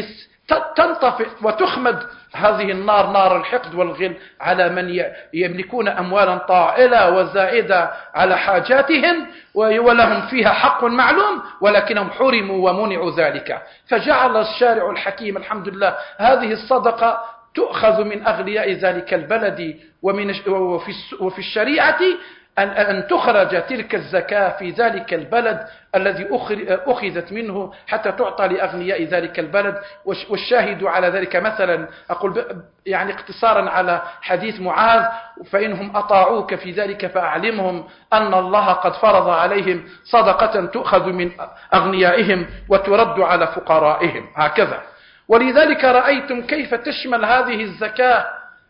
تنطفئ وتخمد هذه النار، نار الحقد والغل، على من يملكون أموالا طائلة وزائدة على حاجاتهم ولهم فيها حق معلوم، ولكنهم حرموا ومنعوا ذلك. فجعل الشارع الحكيم الحمد لله هذه الصدقة تؤخذ من أغنياء ذلك البلد، وفي الشريعة أن تخرج تلك الزكاة في ذلك البلد الذي أخذت منه حتى تعطى لأغنياء ذلك البلد. والشاهد على ذلك مثلا أقول يعني اقتصارا على حديث معاذ: فإنهم أطاعوك في ذلك فأعلمهم أن الله قد فرض عليهم صدقة تؤخذ من أغنيائهم وترد على فقرائهم، هكذا. ولذلك رأيتم كيف تشمل هذه الزكاة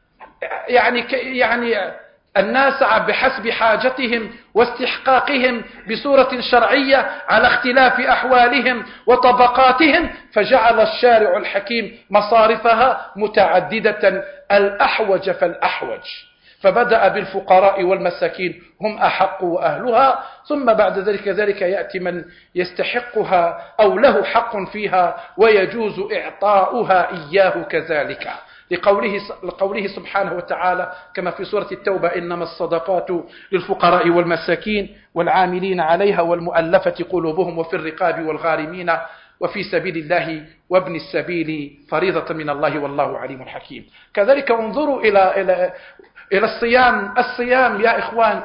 يعني الناس بحسب حاجتهم واستحقاقهم بصورة شرعية على اختلاف أحوالهم وطبقاتهم، فجعل الشارع الحكيم مصارفها متعددة، الأحوج فالأحوج، فبدأ بالفقراء والمساكين هم أحق وأهلها، ثم بعد ذلك يأتي من يستحقها أو له حق فيها ويجوز إعطاؤها إياه كذلك، لقوله سبحانه وتعالى كما في سورة التوبة: إنما الصدقات للفقراء والمساكين والعاملين عليها والمؤلفة قلوبهم وفي الرقاب والغارمين وفي سبيل الله وابن السبيل فريضة من الله والله عليم حكيم. كذلك انظروا إلى الصيام يا إخوان،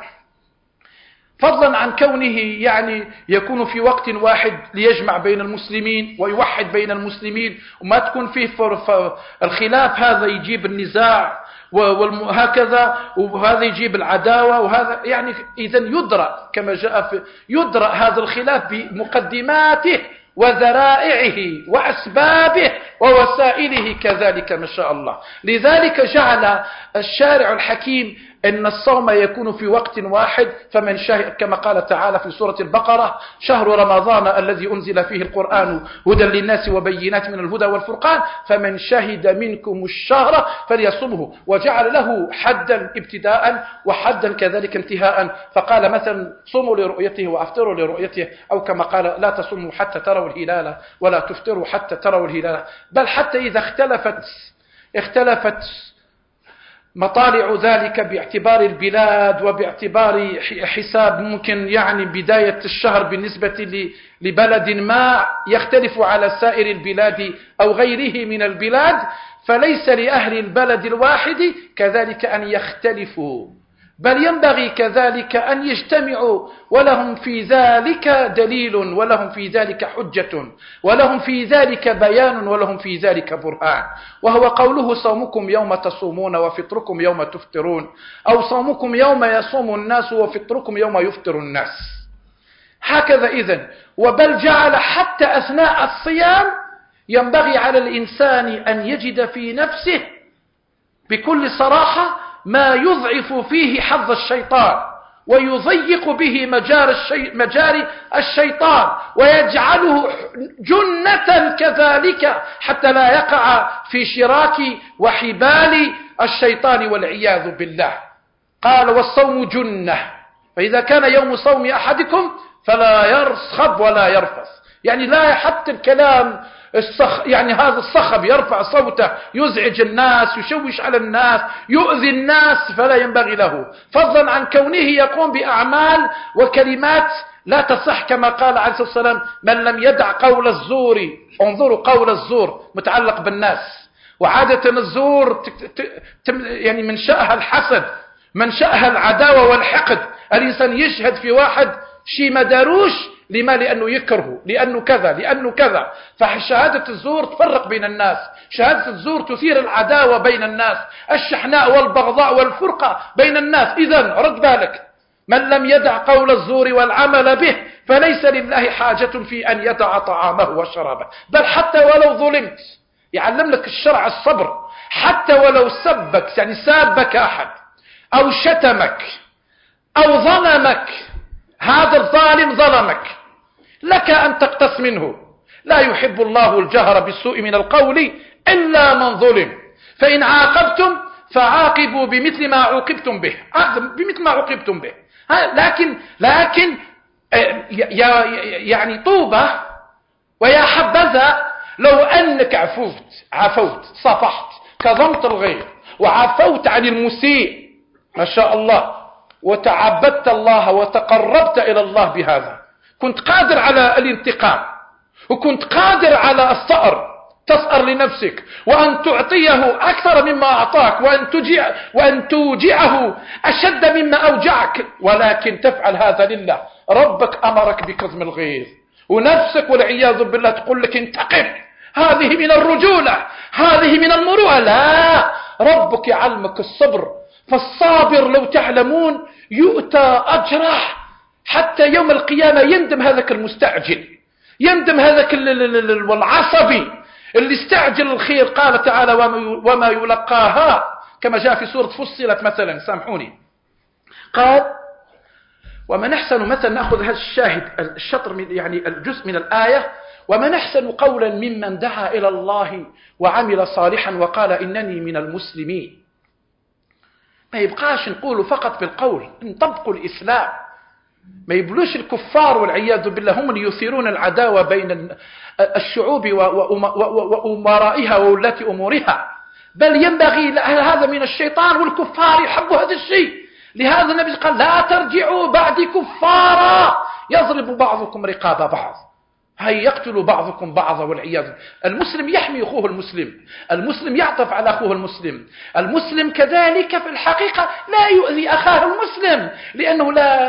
فضلا عن كونه يعني يكون في وقت واحد ليجمع بين المسلمين ويوحد بين المسلمين وما تكون فيه الخلاف، هذا يجيب النزاع وهكذا، وهذا يجيب العداوة، وهذا يعني إذا يدرأ كما جاء يدرأ هذا الخلاف بمقدماته وذرائعه وأسبابه ووسائله كذلك ما شاء الله. لذلك جعل الشارع الحكيم أن الصوم يكون في وقت واحد، فمن شهد كما قال تعالى في سورة البقرة: شهر رمضان الذي أنزل فيه القرآن هدى للناس وبينات من الهدى والفرقان فمن شهد منكم الشهر فليصمه، وجعل له حدا ابتداء وحدا كذلك انتهاء، فقال مثلا: صوموا لرؤيته وأفطروا لرؤيته، أو كما قال: لا تصوموا حتى تروا الهلال ولا تفطروا حتى تروا الهلال. بل حتى إذا اختلفت مطالع ذلك باعتبار البلاد وباعتبار حساب ممكن يعني بداية الشهر بالنسبة لبلد ما يختلف على سائر البلاد أو غيره من البلاد، فليس لأهل البلد الواحد كذلك أن يختلفوا، بل ينبغي كذلك أن يجتمعوا، ولهم في ذلك دليل ولهم في ذلك حجة ولهم في ذلك بيان ولهم في ذلك برهان، وهو قوله: صومكم يوم تصومون وفطركم يوم تفطرون، أو صومكم يوم يصوم الناس وفطركم يوم يفطر الناس. هكذا إذن، وبل جعل حتى أثناء الصيام ينبغي على الإنسان أن يجد في نفسه بكل صراحة ما يضعف فيه حظ الشيطان ويضيق به مجاري الشيطان ويجعله جنة كذلك حتى لا يقع في شراك وحبال الشيطان والعياذ بالله. قال: والصوم جنة، فإذا كان يوم صوم أحدكم فلا يرصخب ولا يرفث، يعني لا حتى الكلام يعني هذا الصخب يرفع صوته يزعج الناس يشوش على الناس يؤذي الناس، فلا ينبغي له، فضلا عن كونه يقوم بأعمال وكلمات لا تصح، كما قال عليه الصلاة والسلام: من لم يدع قول الزور. انظروا، قول الزور متعلق بالناس، وعادة الزور يعني من شأها الحسد، من شأها العداوة والحقد، الإنسان يشهد في واحد شيء ما داروش، لما؟ لأنه يكره، لأنه كذا. فشهادة الزور تفرق بين الناس، شهادة الزور تثير العداوة بين الناس، الشحناء والبغضاء والفرقة بين الناس. إذن رد بالك، من لم يدع قول الزور والعمل به فليس لله حاجة في أن يدع طعامه وشرابه. بل حتى ولو ظلمت، يعلم لك الشرع الصبر، حتى ولو سبك يعني سابك أحد أو شتمك أو ظلمك، هذا الظالم ظلمك، لك أن تقتص منه. لا يحب الله الجهر بالسوء من القول إلا من ظلم، فإن عاقبتم فعاقبوا بمثل ما عوقبتم به، لكن يعني طوبى ويا حبذا لو أنك عفوت صفحت كظمت الغيظ وعفوت عن المسيء ما شاء الله وتعبدت الله وتقربت إلى الله بهذا، كنت قادر على الانتقام وكنت قادر على الثأر، تسأر لنفسك وأن تعطيه أكثر مما أعطاك وأن توجعه أشد مما أوجعك، ولكن تفعل هذا لله. ربك أمرك بكظم الغيظ ونفسك والعياذ بالله تقول لك انتقم، هذه من الرجولة، هذه من المروءة. لا، ربك يعلمك الصبر، فالصابر لو تعلمون يؤتى أجره حتى يوم القيامة. يندم هذاك المستعجل، يندم هذاك والعصبي اللي استعجل الخير. قال تعالى وما يلقاها، كما جاء في سورة فصلت مثلا، سامحوني، قال ومن أحسن مثلا، نأخذ هذا الشاهد الشطر من يعني الجزء من الآية، ومن أحسن قولا ممن دعا إلى الله وعمل صالحا وقال إنني من المسلمين. ما يبقاش نقول فقط بالقول، نطبقوا الإسلام. ما يبلوش الكفار والعياذ بالله هم اللي يثيرون العداوة بين الشعوب وأمرائها وولاة أمورها، بل ينبغي، هذا من الشيطان والكفار يحبوا هذا الشيء. لهذا النبي قال لا ترجعوا بعد كفارا يضرب بعضكم رقاب بعض، هي يقتل بعضكم بعضا والعياذ. المسلم يحمي أخوه المسلم، المسلم يعطف على أخوه المسلم، المسلم كذلك في الحقيقة لا يؤذي أخاه المسلم، لأنه لا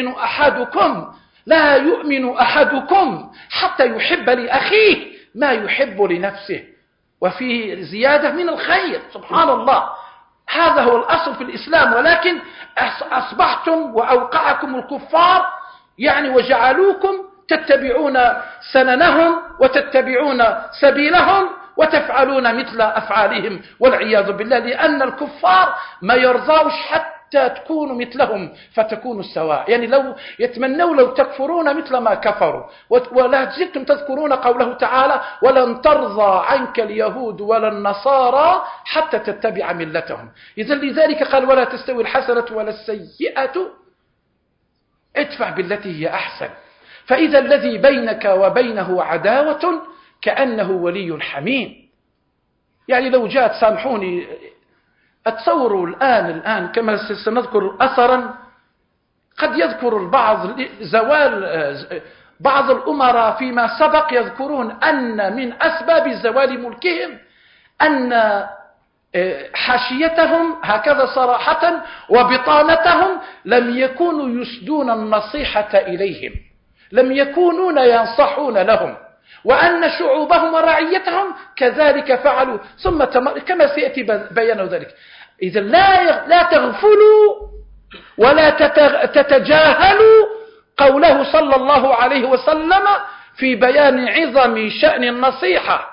يؤمن أحدكم حتى يحب لأخيه ما يحب لنفسه، وفيه زيادة من الخير. سبحان الله، هذا هو الأصل في الإسلام. ولكن أصبحتم وأوقعكم الكفار يعني وجعلوكم تتبعون سننهم وتتبعون سبيلهم وتفعلون مثل أفعالهم والعياذ بالله، لأن الكفار ما يرضاوش حتى تكونوا مثلهم فتكونوا سواء. يعني لو يتمنوا لو تكفرون مثل ما كفروا. ولا زلتم تذكرون قوله تعالى ولن ترضى عنك اليهود ولا النصارى حتى تتبع ملتهم. إذا لذلك قال ولا تستوي الحسنة ولا السيئة ادفع بالتي هي أحسن. فإذا الذي بينك وبينه عداوة كأنه ولي حميم. يعني لو جاءت، سامحوني، أتصوروا الآن كما سنذكر أثرا قد يذكر البعض زوال بعض الأمراء فيما سبق، يذكرون أن من أسباب زوال ملكهم أن حاشيتهم هكذا صراحة وبطانتهم لم يكونوا يسدون النصيحة إليهم، لم يكونون ينصحون لهم، وأن شعوبهم ورعيتهم كذلك فعلوا. ثم كما سيأتي بيان ذلك. إذا لا تغفلوا ولا تتجاهلوا قوله صلى الله عليه وسلم في بيان عظم شأن النصيحة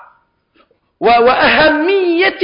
وأهمية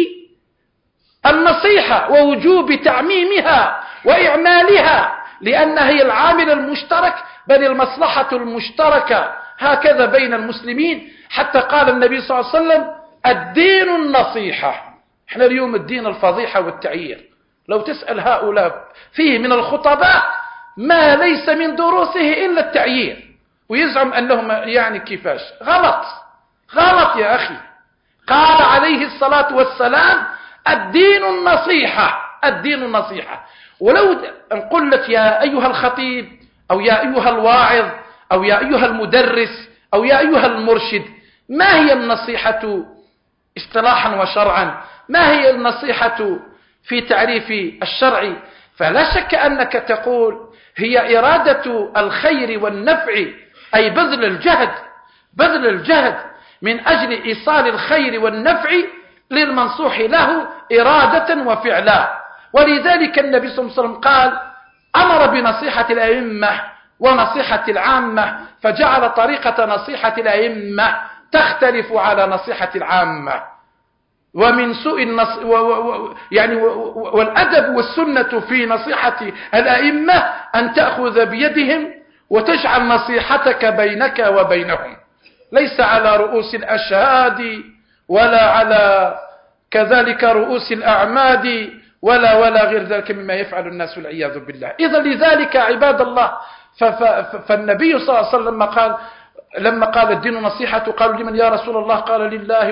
النصيحة ووجوب تعميمها وإعمالها، لأنها هي العامل المشترك بل المصلحة المشتركة هكذا بين المسلمين. حتى قال النبي صلى الله عليه وسلم الدين النصيحة. احنا اليوم الدين الفضيحة والتعيير. لو تسأل هؤلاء فيه من الخطباء ما ليس من دروسه إلا التعيير، ويزعم أنهم يعني كيفاش. غلط يا أخي. قال عليه الصلاة والسلام الدين النصيحة، الدين النصيحة. ولو نقول لك يا أيها الخطيب أو يا أيها الواعظ أو يا أيها المدرس أو يا أيها المرشد، ما هي النصيحة اصطلاحا وشرعا؟ ما هي النصيحة في تعريف الشرع؟ فلا شك أنك تقول هي إرادة الخير والنفع، أي بذل الجهد من أجل إيصال الخير والنفع للمنصوح له إرادة وفعلا. ولذلك النبي صلى الله عليه وسلم قال أمر بنصيحة الأئمة ونصيحة العامة، فجعل طريقة نصيحة الأئمة تختلف على نصيحة العامة. ومن سوء يعني والأدب والسنة في نصيحة الأئمة أن تأخذ بيدهم وتجعل نصيحتك بينك وبينهم، ليس على رؤوس الأشهاد ولا على كذلك رؤوس الأعماد ولا غير ذلك مما يفعل الناس والعياذ بالله. إذا لذلك عباد الله فالنبي صلى الله عليه وسلم قال لما قال الدين نصيحة قالوا لمن يا رسول الله؟ قال لله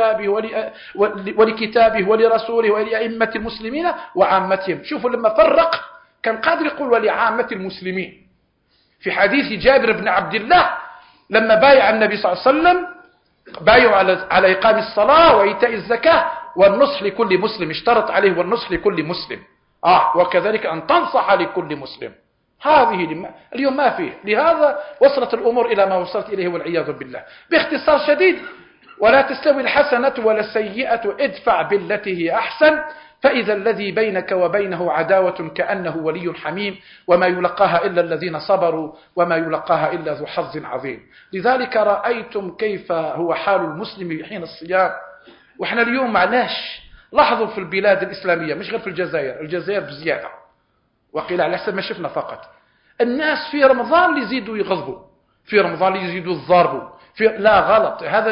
ولكتابه ولرسوله ولأئمة المسلمين وعامتهم. شوفوا لما فرق كان قادر يقول ولعامة المسلمين. في حديث جابر بن عبد الله لما بايع النبي صلى الله عليه وسلم بايعوا على إقام الصلاة وإيتاء الزكاة والنصح لكل مسلم، اشترط عليه والنصح لكل مسلم وكذلك أن تنصح لكل مسلم. هذه اليوم ما فيه، لهذا وصلت الأمور إلى ما وصلت إليه والعياذ بالله. باختصار شديد، ولا تستوي الحسنة ولا السيئة ادفع بالتي هي أحسن فإذا الذي بينك وبينه عداوة كأنه ولي حميم وما يلقاها إلا الذين صبروا وما يلقاها إلا ذو حظ عظيم. لذلك رأيتم كيف هو حال المسلم حين الصيام، وإحنا اليوم معناش. لاحظوا في البلاد الإسلامية مش غير في الجزائر بزيادة، وقيل على حسب ما شفنا فقط، الناس في رمضان اللي يزيدوا يغضبوا، في رمضان اللي يزيدوا يضربوا، لا غلط. هذا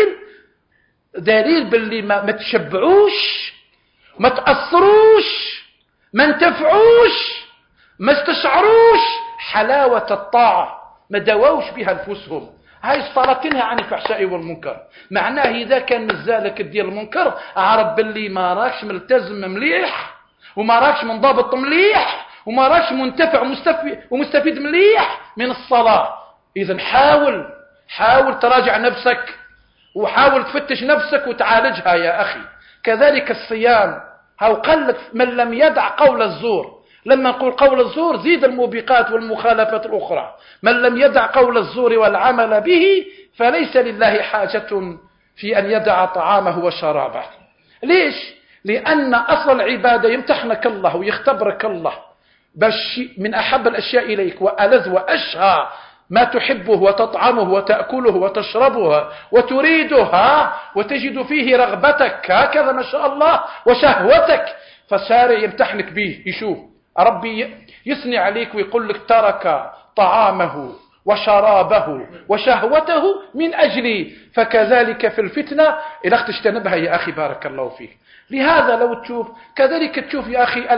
دليل باللي ما تشبعوش، ما تأثروش، ما انتفعوش، ما استشعروش حلاوة الطاعة، ما دواوش بها أنفسهم. هاي الصلاة تنهى عن الفحشاء والمنكر. معناه إذا كان مزالك ديال المنكر أعرف باللي ما راكش ملتزم مليح، وما راكش منضبط مليح، وما راكش منتفع ومستفيد مليح من الصلاة. إذن حاول تراجع نفسك، وحاول تفتش نفسك وتعالجها يا أخي. كذلك الصيام، هاو قال لك من لم يدع قول الزور. لما نقول قول الزور زيد الموبقات والمخالفات الأخرى. من لم يدع قول الزور والعمل به فليس لله حاجة في أن يدع طعامه وشرابه. ليش؟ لأن أصل العبادة يمتحنك الله ويختبرك الله باش من أحب الأشياء إليك وألذ وأشهى ما تحبه وتطعمه وتأكله وتشربه وتريدها وتجد فيه رغبتك هكذا ما شاء الله وشهوتك، فالشارع يمتحنك به، يشوف ربي يثني عليك ويقول لك ترك طعامه وشرابه وشهوته من أجلي. فكذلك في الفتنة إذا تجتنبها يا أخي بارك الله فيك. لهذا لو تشوف كذلك تشوف يا أخي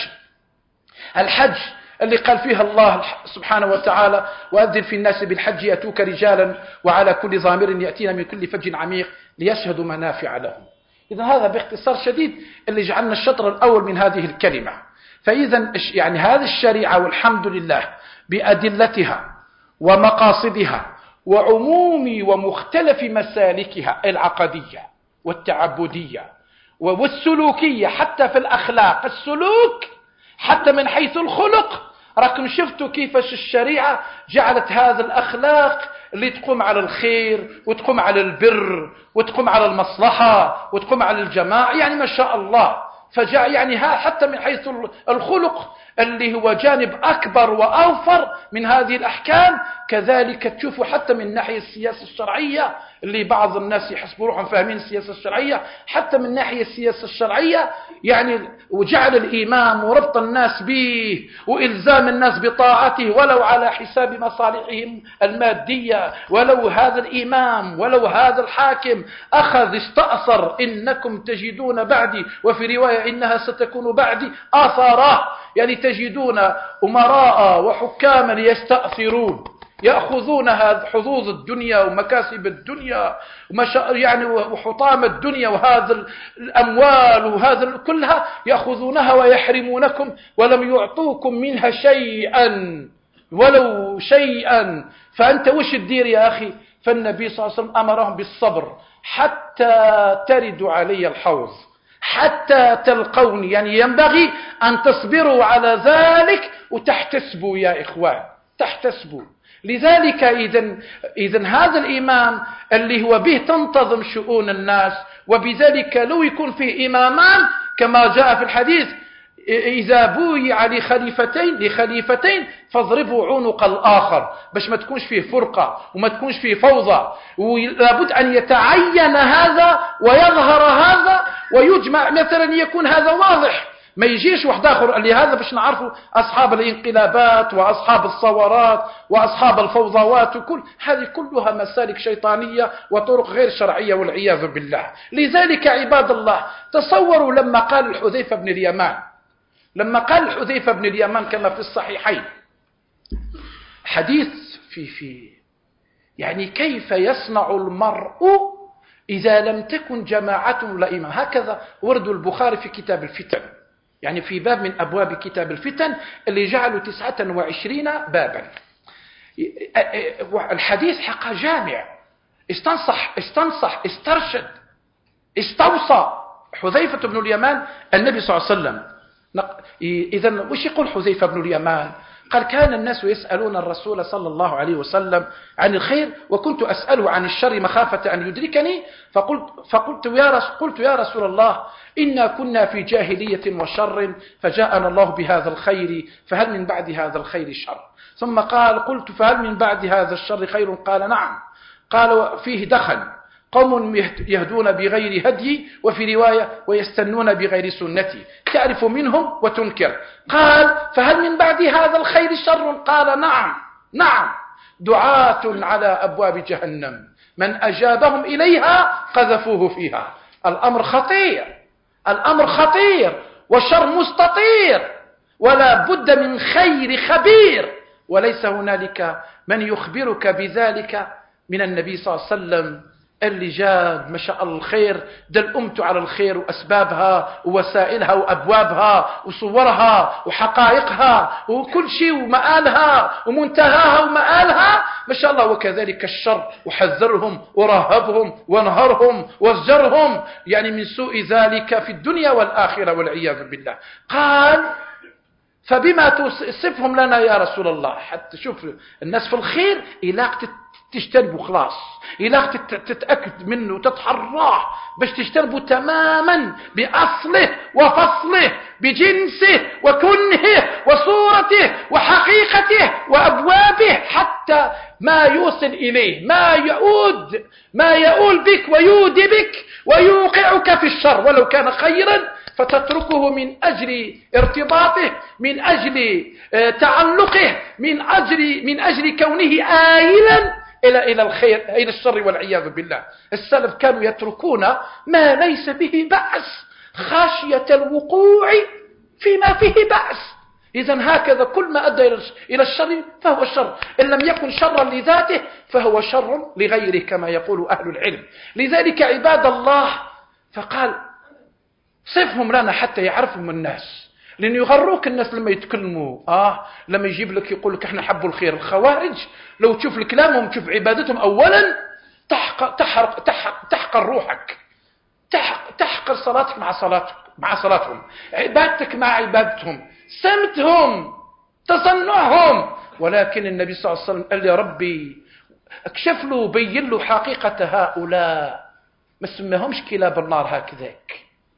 الحج اللي قال فيها الله سبحانه وتعالى وأذن في الناس بالحج يأتوك رجالا وعلى كل ضامر يأتين من كل فج عميق ليشهدوا منافع لهم. إذا هذا باختصار شديد اللي جعلنا الشطر الأول من هذه الكلمة. فإذا يعني هذه الشريعة والحمد لله بأدلتها ومقاصدها وعموم ومختلف مسالكها العقدية والتعبدية والسلوكية، حتى في الأخلاق السلوك حتى من حيث الخلق. راكم شفتوا كيفاش الشريعة جعلت هذا الأخلاق اللي تقوم على الخير وتقوم على البر وتقوم على المصلحة وتقوم على الجماعة، يعني ما شاء الله. فجاء يعني حتى من حيث الخلق اللي هو جانب أكبر وأوفر من هذه الأحكام. كذلك تشوفوا حتى من ناحية السياسة الشرعية اللي بعض الناس يحسبوا روحهم فاهمين السياسة الشرعية، حتى من ناحية السياسة الشرعية يعني وجعل الإمام وربط الناس به وإلزام الناس بطاعته ولو على حساب مصالحهم المادية. ولو هذا الإمام ولو هذا الحاكم أخذ استأثر إنكم تجدون بعدي، وفي رواية إنها ستكون بعدي آثارا، يعني تجدون أمراء وحكاما يستأثرون يأخذون حظوظ الدنيا ومكاسب الدنيا يعني وحطام الدنيا وهذا الأموال وهذا كلها يأخذونها ويحرمونكم ولم يعطوكم منها شيئا ولو شيئا. فأنت وش تدير يا أخي؟ فالنبي صلى الله عليه وسلم أمرهم بالصبر حتى تردوا علي الحوض، حتى تلقوني، يعني ينبغي أن تصبروا على ذلك وتحتسبوا يا إخوان، تحتسبوا. لذلك إذن هذا الإمام اللي هو به تنتظم شؤون الناس، وبذلك لو يكون فيه إمامان كما جاء في الحديث إذا بويع لخليفتين فاضربوا عنق الآخر، باش ما تكونش فيه فرقة وما تكونش فيه فوضى. ولابد أن يتعين هذا ويظهر هذا ويجمع، مثلا يكون هذا واضح، ما يجيش واحد آخر. لهذا باش نعرفوا أصحاب الانقلابات وأصحاب الثورات وأصحاب الفوضوات وكل هذه كلها مسالك شيطانية وطرق غير شرعية والعياذ بالله. لذلك عباد الله تصوروا لما قال الحذيفة بن اليمان كما في الصحيحين حديث يعني كيف يصنع المرء إذا لم تكن جماعة ولا إمام. هكذا ورد البخاري في كتاب الفتن، يعني في باب من أبواب كتاب الفتن اللي جعلوا 29 بابا. الحديث حقا جامع، استنصح استرشد استوصى حذيفة بن اليمان النبي صلى الله عليه وسلم. إذن وش يقول حذيفة بن اليمان؟ قال كان الناس يسألون الرسول صلى الله عليه وسلم عن الخير وكنت أسأله عن الشر مخافة أن يدركني، فقلت يا رسول الله إنا كنا في جاهلية وشر فجاءنا الله بهذا الخير فهل من بعد هذا الخير شر؟ ثم قلت فهل من بعد هذا الشر خير؟ قال نعم. قال فيه دخل قوم يهدون بغير هدي، وفي رواية ويستنون بغير سنتي، تعرف منهم وتنكر. قال فهل من بعد هذا الخير شر؟ قال نعم دعاة على أبواب جهنم من أجابهم إليها قذفوه فيها. الأمر خطير والشر مستطير، ولا بد من خير خبير، وليس هنالك من يخبرك بذلك من النبي صلى الله عليه وسلم اللي جاد ما شاء الله الخير دل أمته على الخير وأسبابها ووسائلها وأبوابها وصورها وحقائقها وكل شيء ومآلها ومنتهاها ومآلها ما شاء الله. وكذلك الشر وحذرهم ورهبهم ونهرهم وزجرهم يعني من سوء ذلك في الدنيا والآخرة والعياذ بالله. قال فبما تصفهم لنا يا رسول الله؟ حتى شوف الناس في الخير إلاك تجتنبوا خلاص، إلاك تتأكد منه وتتحراه باش تجتنبوا تماما بأصله وفصله بجنسه وكنهه وصورته وحقيقته وأبوابه، حتى ما يوصل إليه ما يؤول بك ويودي بك ويوقعك في الشر ولو كان خيرا، فتتركه من أجل ارتباطه، من أجل تعلقه، من أجل كونه آيلا إلى الخير إلى الشر والعياذ بالله. السلف كانوا يتركون ما ليس به بأس خشية الوقوع فيما فيه بأس. إذن هكذا كل ما أدى إلى الشر فهو شر، إن لم يكن شرا لذاته فهو شر لغيره كما يقول أهل العلم. لذلك عباد الله فقال صفهم لنا حتى يعرفهم الناس، لأن يغروك الناس لما يتكلموا لما يجيب لك يقول لك احنا حبوا الخير. الخوارج لو تشوف كلامهم تشوف عبادتهم أولا تحقر روحك، تحقر صلاتك مع صلاتهم، عبادتك مع عبادتهم، سمتهم، تصنعهم. ولكن النبي صلى الله عليه وسلم قال يا ربي اكشف له بين له حقيقة هؤلاء، ما سماهمش كلاب النار هكذاك،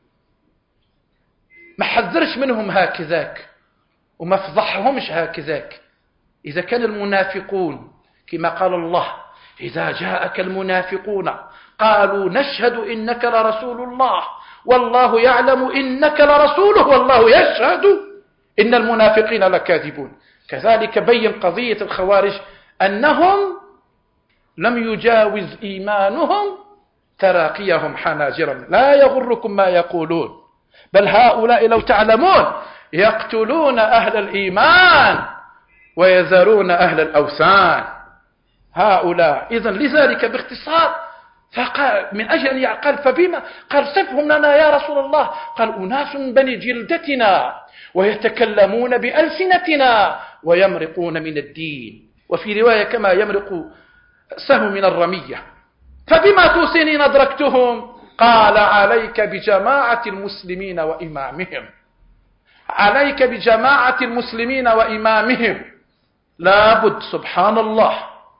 ما حذرش منهم هكذاك وما فضحهمش هكذاك. إذا كان المنافقون كما قال الله إذا جاءك المنافقون قالوا نشهد إنك لرسول الله والله يعلم إنك لرسوله والله يشهد إن المنافقين لكاذبون. كذلك بين قضية الخوارج أنهم لم يجاوز إيمانهم تراقيهم حناجرا، لا يغركم ما يقولون بل هؤلاء لو تعلمون يقتلون أهل الإيمان ويذرون أهل الأوثان. هؤلاء إذن لذلك باختصار فقال من أجل أن قال فبما قال صفهم لنا يا رسول الله؟ قال أناس بني جلدتنا ويتكلمون بألسنتنا ويمرقون من الدين، وفي رواية كما يمرق سهم من الرمية. فبما توصيني أدركتهم؟ قال عليك بجماعة المسلمين وإمامهم، عليك بجماعة المسلمين وإمامهم لابد. سبحان الله.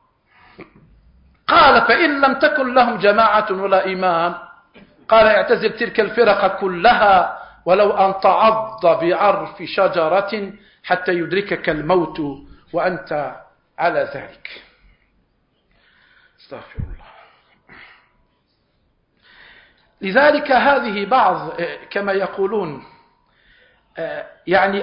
قال فإن لم تكن لهم جماعة ولا إمام قال اعتزل تلك الفرق كلها ولو أن تعض بعرف شجرة حتى يدركك الموت وأنت على ذلك. استغفر الله. لذلك هذه بعض كما يقولون يعني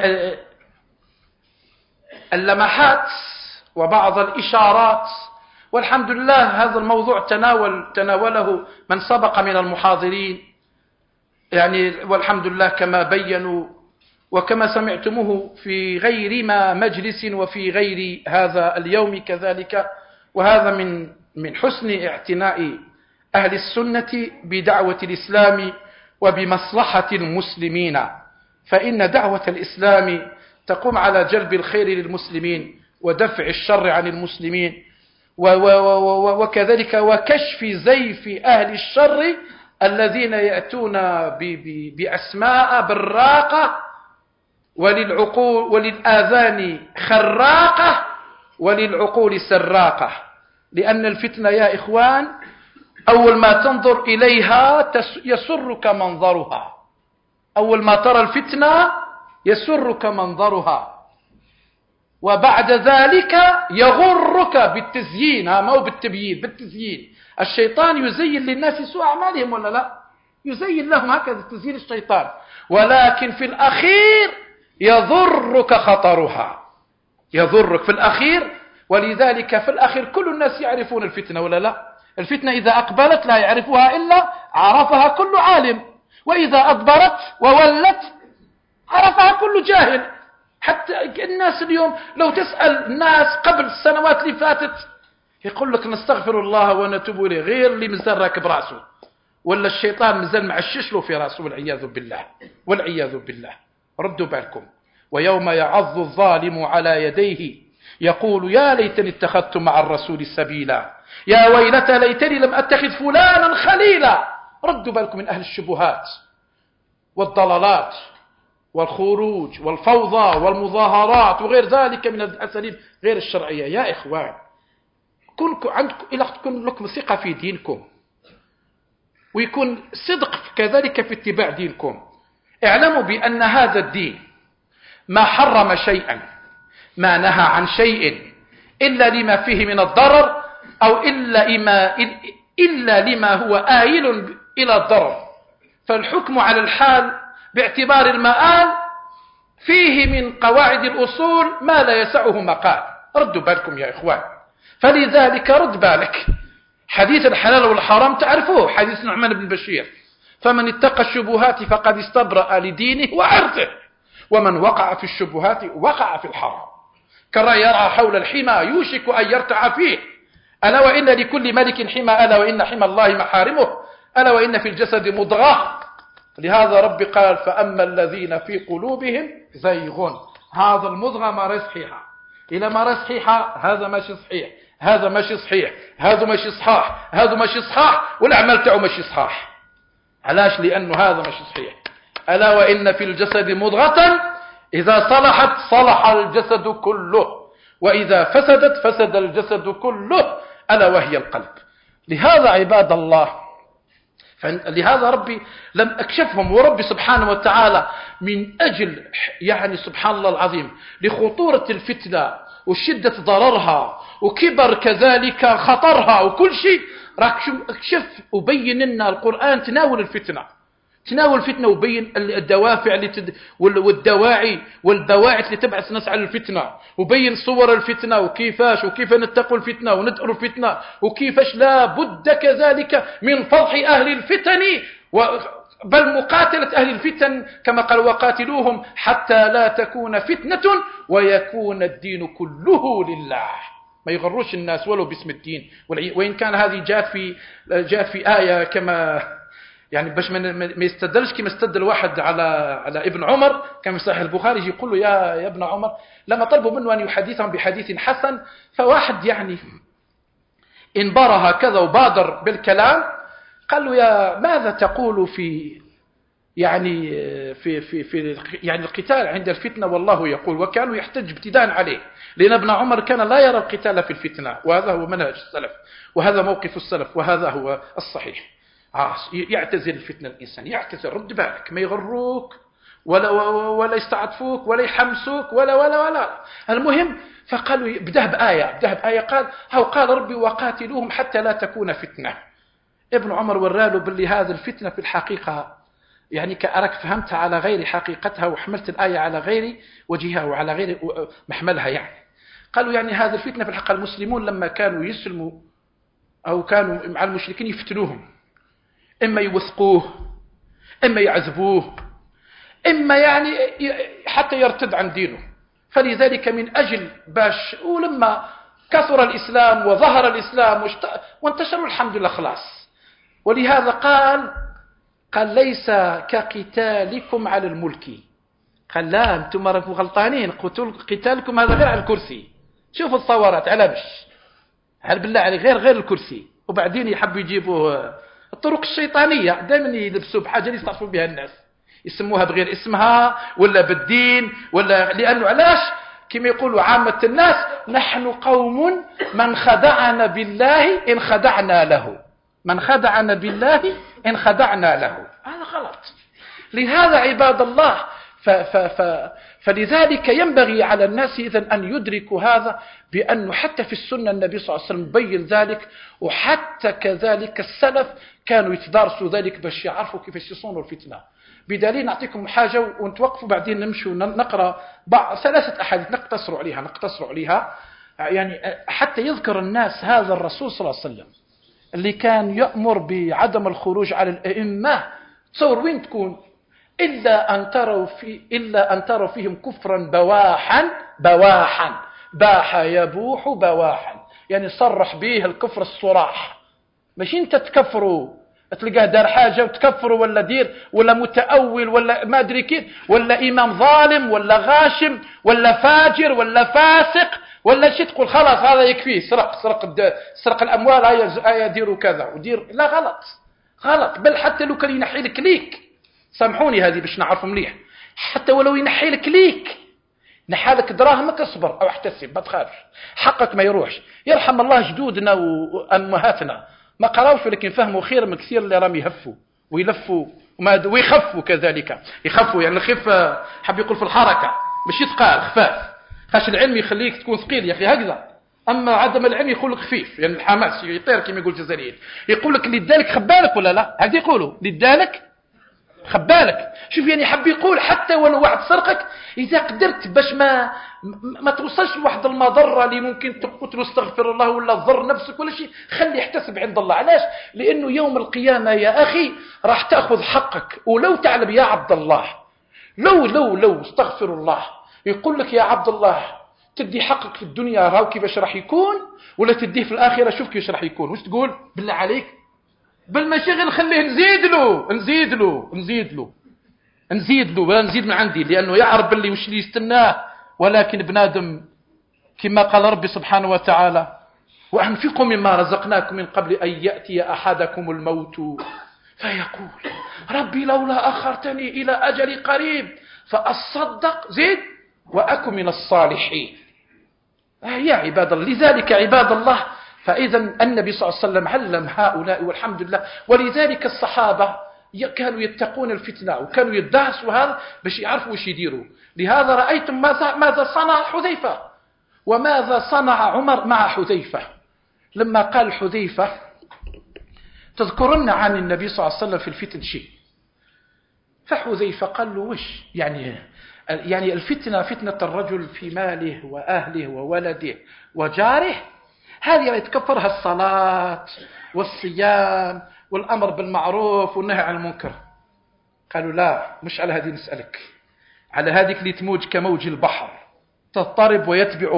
اللمحات وبعض الإشارات، والحمد لله هذا الموضوع تناوله من سبق من المحاضرين يعني، والحمد لله كما بينوا وكما سمعتموه في غير ما مجلس وفي غير هذا اليوم كذلك. وهذا من من حسن اعتناء أهل السنة بدعوة الإسلام وبمصلحة المسلمين، فإن دعوة الإسلام تقوم على جلب الخير للمسلمين ودفع الشر عن المسلمين، وكذلك وكشف زيف أهل الشر الذين يأتون بأسماء براقة وللعقول وللآذان خراقة وللعقول سراقة. لأن الفتنة يا إخوان أول ما تنظر إليها يسرك منظرها، أول ما ترى الفتنة يسرك منظرها، وبعد ذلك يغرك بالتزيين، ما هو بالتبيين، بالتزيين. الشيطان يزين للناس سوء أعمالهم ولا لا؟ يزين لهم هكذا تزيين الشيطان، ولكن في الأخير يضرك خطرها، يضرك في الأخير. ولذلك في الأخير كل الناس يعرفون الفتنة ولا لا؟ الفتنة إذا أقبلت لا يعرفها إلا عرفها كل عالم، وإذا أدبرت وولت عرفها كل جاهل. حتى الناس اليوم لو تسأل الناس قبل السنوات اللي فاتت يقول لك نستغفر الله ونتوب إليه، غير اللي مازال راكب راسه ولا الشيطان مازال معشش له في راسه، والعياذ بالله والعياذ بالله. ردوا بالكم. ويوم يعض الظالم على يديه يقول يا ليتني اتخذت مع الرسول سبيلا، يا ويلتى ليتني لم أتخذ فلانا خليلا. ردوا بالكم من أهل الشبهات والضلالات والخروج والفوضى والمظاهرات وغير ذلك من الأساليب غير الشرعية. يا إخوان عندكم إلى تكون لكم ثقة في دينكم ويكون صدق كذلك في اتباع دينكم، اعلموا بأن هذا الدين ما حرم شيئا، ما نهى عن شيء إلا لما فيه من الضرر أو إلا لما هو آيل إلى الضرر. فالحكم على الحال باعتبار المآل فيه من قواعد الأصول ما لا يسعه مقال. ردوا بالكم يا إخوان. فلذلك رد بالك، حديث الحلال والحرام تعرفوه، حديث نعمان بن بشير: فمن اتقى الشبهات فقد استبرأ لدينه وعرضه، ومن وقع في الشبهات وقع في الحرام. كالرأي يرعى حول الحمى يوشك أن يرتع فيه، ألا وإن لكل ملك حمى، ألا وإن حمى الله محارمه، ألا وإن في الجسد مضغة. لهذا رب قال فأما الذين في قلوبهم زيغ. هذا المضغة ما رأي صحيحة، إلى ما رأي صحيحة هذا ماشي صحيح، هذا ماشي صحيح، هذا ماشي صحاح، هذا ماشي صحاح، والأعمال تاعو ماشي صحاح. علاش؟ لأنه هذا ماشي صحيح. ألا وإن في الجسد مضغة إذا صلحت صلح الجسد كله، وإذا فسدت فسد الجسد كله، ألا وهي القلب. لهذا عباد الله، لهذا ربي لم أكشفهم، وربي سبحانه وتعالى من أجل يعني سبحان الله العظيم لخطورة الفتنة وشدة ضررها وكبر كذلك خطرها وكل شيء، راك اكشف وبين لنا القرآن تناول الفتنة، تناول الفتنة وبين الدوافع والدواعي والبواعث اللي تبعث الناس على الفتنة، وبين صور الفتنة وكيف نتقوا الفتنة وندعو الفتنة، وكيفاش لا بد كذلك من فضح أهل الفتن بل مقاتلة أهل الفتن كما قال وقاتلوهم حتى لا تكون فتنة ويكون الدين كله لله. ما يغروش الناس ولو باسم الدين. وإن كان هذه جاءت في آية كما يعني باش ما يستدلش كما استدل واحد على ابن عمر كما في صحيح البخاري، يقول له يا ابن عمر، لما طلبوا منه أن يحدثهم بحديث حسن، فواحد يعني انبر هكذا وبادر بالكلام، قال له يا ماذا تقول في يعني في يعني القتال عند الفتنة؟ والله يقول. وكانوا يحتج ابتداء عليه، لأن ابن عمر كان لا يرى القتال في الفتنة، وهذا هو منهج السلف، وهذا موقف السلف، وهذا هو الصحيح. يعتزل الفتنة الإنسان، يعتزل. رد بالك ما يغروك ولا يستعطفوك ولا يحمسوك ولا. المهم فقالوا بدأ بآية قال ربي وقاتلوهم حتى لا تكون فتنة. ابن عمر وراله باللي هذا الفتنة في الحقيقة يعني كأرك فهمتها على غير حقيقتها وحملت الآية على غير وجهها وعلى غير محملها. يعني قالوا يعني هذه الفتنة في الحقيقة المسلمون لما كانوا يسلموا أو كانوا مع المشركين يفتنوهم، إما يوثقوه، إما يعذبوه، إما يعني حتى يرتد عن دينه. فلذلك من أجل باش ولما كثر الإسلام وظهر الإسلام وانتشروا الحمد لله خلاص. ولهذا قال ليس كقتالكم على الملك. قال لا، أنتم راكم غلطانين، قتالكم هذا غير على الكرسي. شوفوا الثورات على مش هل بالله عليه غير الكرسي. وبعدين يحبوا يجيبوا الطرق الشيطانية، دائما يلبسوا بحاجة يستعصوا بها الناس، يسموها بغير اسمها ولا بالدين ولا لأنه علاش كما يقولوا عامة الناس نحن قوم من خدعنا بالله إن خدعنا له، من خدعنا بالله إن خدعنا له. هذا غلط. لهذا عباد الله فلذلك ينبغي على الناس إذن أن يدركوا هذا، بأنه حتى في السنة النبي صلى الله عليه وسلم بين ذلك، وحتى كذلك السلف كانوا يتدارسوا ذلك باش يعرفوا كيف يصونوا الفتنة. بدليل نعطيكم حاجة ونتوقفوا بعدين نمشوا نقرأ ثلاثة أحاديث نقتصر عليها يعني حتى يذكر الناس هذا الرسول صلى الله عليه وسلم اللي كان يأمر بعدم الخروج على الأئمة. تصور وين تكون إلا أن تروا فيهم كفرا بواحا باح يبوح بواحا، يعني صرح به الكفر الصراح. ماشي انت تكفروا تلقاه دار حاجة وتكفروا ولا دير ولا متأول ولا ما أدري كيف ولا إمام ظالم ولا غاشم ولا فاجر ولا فاسق ولا شيء تقول خلاص هذا يكفيه سرق الأموال هيا ديروا كذا ودير. لا، غلط. بل حتى لو كان ينحي لك ليك، سامحوني هذه باش نعرف مليح، حتى ولو ينحي لك ليك نحالك دراهمك اصبر او احتسب، ما تخافش حقك ما يروحش. يرحم الله جدودنا وامهاتنا ما قراوش ولكن فهموا خير من كثير اللي راهم يهفوا ويلفوا ويخفوا كذلك. يخفوا يعني الخف حب يقول في الحركة ماشي ثقال خفاف، خاش العلم يخليك تكون ثقيل يا اخي هكذا، اما عدم العلم يقول لك خفيف يعني الحماس يطير كما يقول الجزائريين، يقول لك لذلك خبالك ولا لا هكذا يقولوا لذلك خبالك. شوف يعني حب يقول حتى ولو واحد سرقك إذا قدرت باش ما توصلش لواحد المضرة اللي ممكن تقتل واستغفر الله ولا تضر نفسك ولا شيء، خلي يحتسب عند الله. علاش؟ لأنه يوم القيامة يا أخي راح تأخذ حقك. ولو تعلم يا عبد الله لو استغفر الله يقول لك يا عبد الله تدي حقك في الدنيا راو كيفاش راح يكون ولا تديه في الآخرة شوف كيفاش راح يكون، وش تقول بالله عليك؟ بالمشاغل نخليه نزيد له ولا نزيد من عندي، لأنه يعرف باللي وش اللي يستناه. ولكن بنادم كما قال ربي سبحانه وتعالى وأنفقوا مما رزقناكم من قبل أن يأتي أحدكم الموت فيقول ربي لولا أخرتني إلى أجل قريب فأصدق زيد وأكن من الصالحين. يا عباد الله، لذلك عباد الله فإذا النبي صلى الله عليه وسلم علم هؤلاء والحمد لله. ولذلك الصحابة كانوا يتقون الفتنة وكانوا يدرسوا هذا باش يعرفوا وش يديروا. لهذا رأيتم ماذا صنع حذيفة وماذا صنع عمر مع حذيفة. لما قال حذيفة تذكرن عن النبي صلى الله عليه وسلم في الفتن شيء، فحذيفة قال له وش يعني الفتنة فتنة الرجل في ماله وأهله وولده وجاره، هذه يتكفرها الصلاة والصيام والأمر بالمعروف والنهي عن المنكر. قالوا لا، مش على هذه نسألك، على هذه اللي تموج كموج البحر تضطرب ويتبع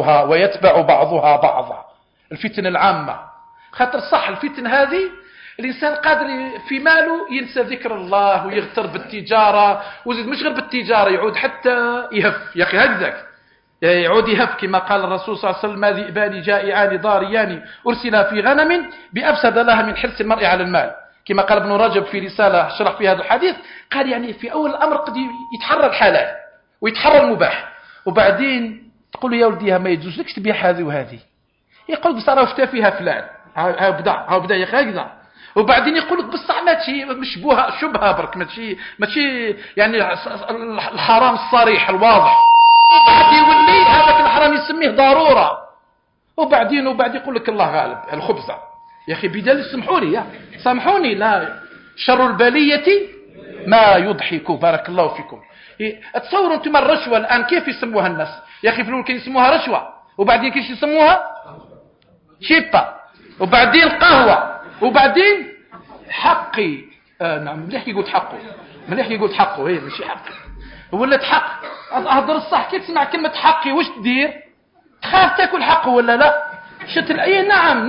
بعضها بعضا. الفتن العامة خاطر صح الفتن هذه الإنسان قادر في ماله ينسى ذكر الله ويغتر بالتجارة وزيد مش غير بالتجارة يعود حتى يهف يا أخي هكذاك يعود يهف كما قال الرسول صلى الله عليه وسلم ما ذئبان جائعان ضاريان أرسلا في غنم بأفسد لها من حرص المرء على المال، كما قال ابن رجب في رسالة شرح في هذا الحديث. قال يعني في أول الأمر قد يتحرى الحلال ويتحرى المباح، وبعدين تقول له يا ولدي ما يجوز لك تبيع هذه وهذه، يقول بصراحة وشتا فيها فلان ها بدا يا أخي هكذا، وبعدين يقول لك بصح ماشي مشبوهة شبهة برك ماشي يعني الحرام الصريح الواضح، وبعد يولي هذاك الحرام يسميه ضرورة، وبعدين يقول لك الله غالب الخبزة. يا أخي بدل سامحوني لا شر البلية ما يضحك. بارك الله فيكم. اتصوروا انتم الرشوة الآن كيف يسموها الناس يا أخي؟ في الأول كان يسموها رشوة، وبعدين كيف يسموها شيبة، وبعدين قهوة، وبعدين حقي. نعم مليح يقول حقه هي ماشي حق ولا حق. أهدر الصح كيف تسمع كلمة حقي وش تدير؟ تخاف تاكل حقه ولا لا؟ أي نعم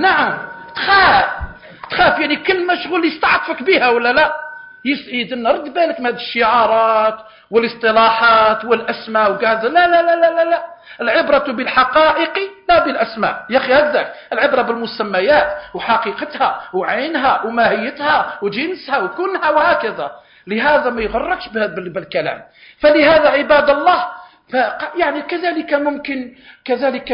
تخاف يعني كل مشغول يستعطفك بها ولا لا. إذن رد بالك من هذه الشعارات والاصطلاحات والأسماء وكذا. لا لا لا لا لا، العبرة بالحقائق لا بالأسماء يا أخي. هذا العبرة بالمسميات وحقيقتها وعينها وماهيتها وجنسها وكونها وهكذا. لهذا ما يغركش بالكلام. فلهذا عباد الله يعني كذلك ممكن كذلك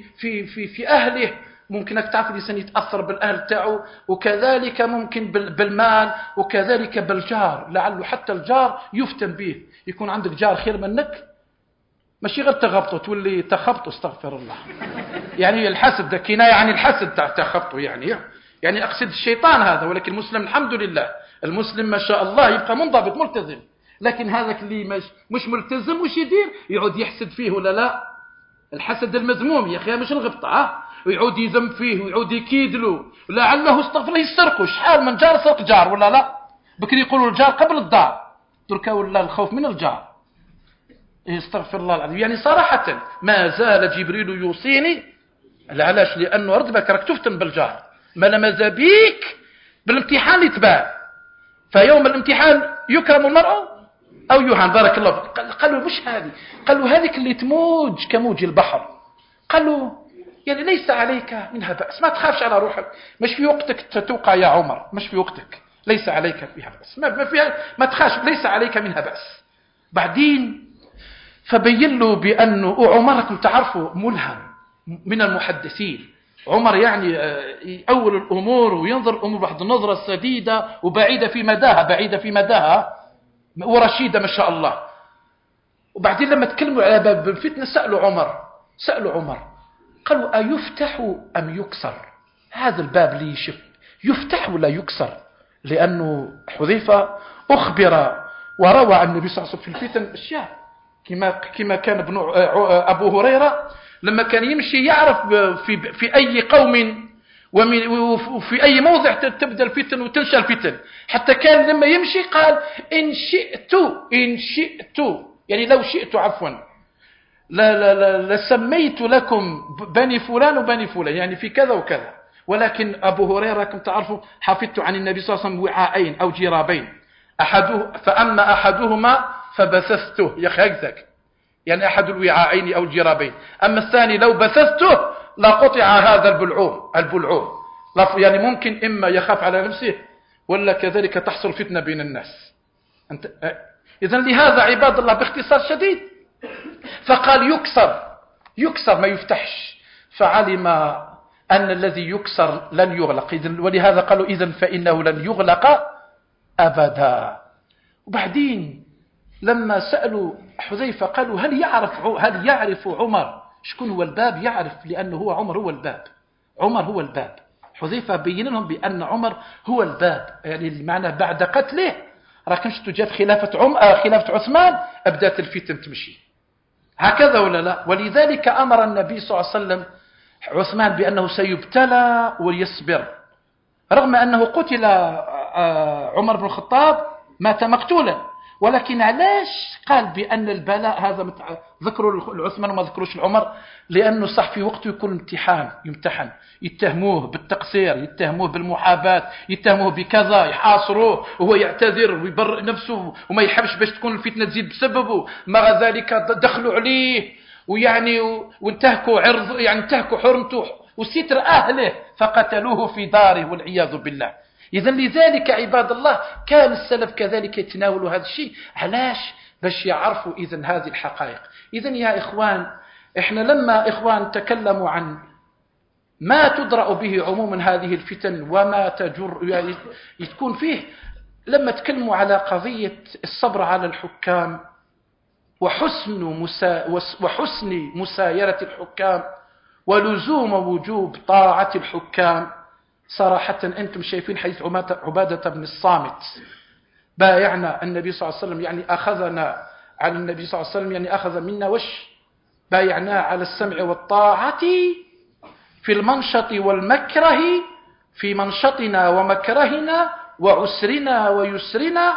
في أهله ممكن تعرف الإنسان يتأثر بالأهل تاعه، وكذلك ممكن بالمال، وكذلك بالجار. لعله حتى الجار يفتن به. يكون عندك جار خير منك ماشي غير تغبطه تولي تخبطه، استغفر الله. يعني الحسد ده كناية عن الحسد تخبطه يعني أقصد الشيطان هذا. ولكن المسلم الحمد لله المسلم ما شاء الله يبقى منضبط ملتزم. لكن هذاك اللي مش ملتزم وش يدير؟ يعود يحسد فيه ولا لا؟ الحسد المذموم يا أخي مش الغبطة ويعود يذم فيه ويعود يكيد له لعله استغفر الله يسرقه. شحال من جار سرق جار ولا لا؟ بكري يقولوا الجار قبل الدار تركا ولا الخوف من الجار. استغفر الله العظيم. يعني صراحة ما زال جبريل يوصيني. علاش؟ لأنه رد بالك راك تفتن بالجار. ما لماذا بيك بالامتحان يتبان. فيوم الامتحان يكرم المرء أو يهان. بارك الله. قالوا مش هذه، قالوا هذيك اللي تموج كموج البحر. قالوا يعني ليس عليك منها بأس، ما تخافش على روحك، مش في وقتك تتوقع يا عمر، مش في وقتك، ليس عليك فيها بأس، ما تخافش، ليس عليك منها بأس. بعدين فبين له بأنه عمر كنت تعرفه ملهم من المحدثين. عمر يعني أول الأمور وينظر الأمور بحد النظرة السديدة وبعيدة في مداها ورشيدة ما شاء الله. وبعدين لما تكلموا على باب الفتنة سألوا عمر قالوا أيفتح أم يكسر؟ هذا الباب لي يفتح ولا يكسر؟ لأنه حذيفة أخبر وروى عن النبي صلى الله عليه وسلم في الفتن أشياء كما كان أبو هريرة لما كان يمشي يعرف في أي قوم وفي أي موضع تبدأ الفتن وتنشأ الفتن. حتى كان لما يمشي قال إن شئت يعني لو شئت عفوا لسميت لكم بني فلان وبني فلان يعني في كذا وكذا. ولكن أبو هريرة كنت تعرفوا حفظت عن النبي صلى الله عليه وسلم وعاءين أو جرابين فأما أحدهما فبثثته يخيزك يعني أحد الوعاءين أو الجرابين. أما الثاني لو بثثته لقطع هذا البلعوم يعني ممكن إما يخاف على نفسه ولا كذلك تحصل فتنة بين الناس. إذن لهذا عباد الله باختصار شديد فقال يكسر ما يفتحش. فعلم أن الذي يكسر لن يغلق. ولهذا قالوا إذن فإنه لن يغلق أبدا. وبعدين لما سألوا حذيفة قالوا هل يعرف عمر شكون هو الباب؟ يعرف لأنه هو عمر هو الباب. حذيفة بين لهم بأن عمر هو الباب. يعني المعنى بعد قتله راكمش تجاب خلافة عثمان أبدأت الفتن تمشي هكذا ولا لا؟ ولذلك أمر النبي صلى الله عليه وسلم عثمان بأنه سيبتلى ويصبر رغم أنه قتل عمر بن الخطاب مات مقتولا. ولكن علاش قال بأن البلاء هذا ذكروا العثمان وما ذكروش العمر؟ لأنه صح في وقته يكون يمتحن يتهموه بالتقصير يتهموه بالمحاباة يتهموه بكذا يحاصروه وهو يعتذر ويبرئ نفسه وما يحبش باش تكون الفتنة تزيد بسببه. مع ذلك دخلوا عليه ويعني وانتهكوا عرض يعني انتهكوا حرمته وستر أهله فقتلوه في داره والعياذ بالله. إذن لذلك عباد الله كان السلف كذلك يتناولوا هذا الشيء. علاش؟ باش يعرفوا إذن هذه الحقائق. إذن يا إخوان إحنا لما إخوان تكلموا عن ما تدرأ به عموما هذه الفتن وما تجر يعني تكون فيه لما تكلموا على قضية الصبر على الحكام وحسن مسايرة الحكام ولزوم وجوب طاعة الحكام. صراحة أنتم شايفين حديث عبادة بن الصامت بايعنا النبي صلى الله عليه وسلم يعني أخذنا على النبي صلى الله عليه وسلم يعني أخذ منا بايعنا على السمع والطاعة في المنشط والمكره في منشطنا ومكرهنا وعسرنا ويسرنا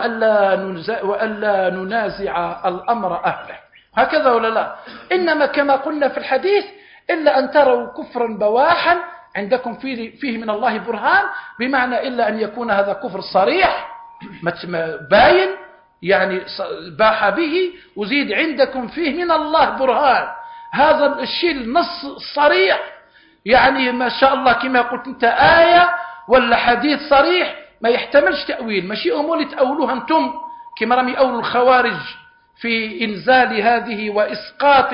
وألا ننازع الأمر أهله. هكذا ولا لا؟ إنما كما قلنا في الحديث إلا أن تروا كفرا بواحا عندكم فيه من الله برهان، بمعنى إلا أن يكون هذا كفر صريح باين يعني باح به، وزيد عندكم فيه من الله برهان. هذا الشيء النص الصريح يعني ما شاء الله كما قلت انت آية ولا حديث صريح ما يحتملش تأويل، ماشي أمور تأولوها انتم كما رمي أول الخوارج في إنزال هذه وإسقاط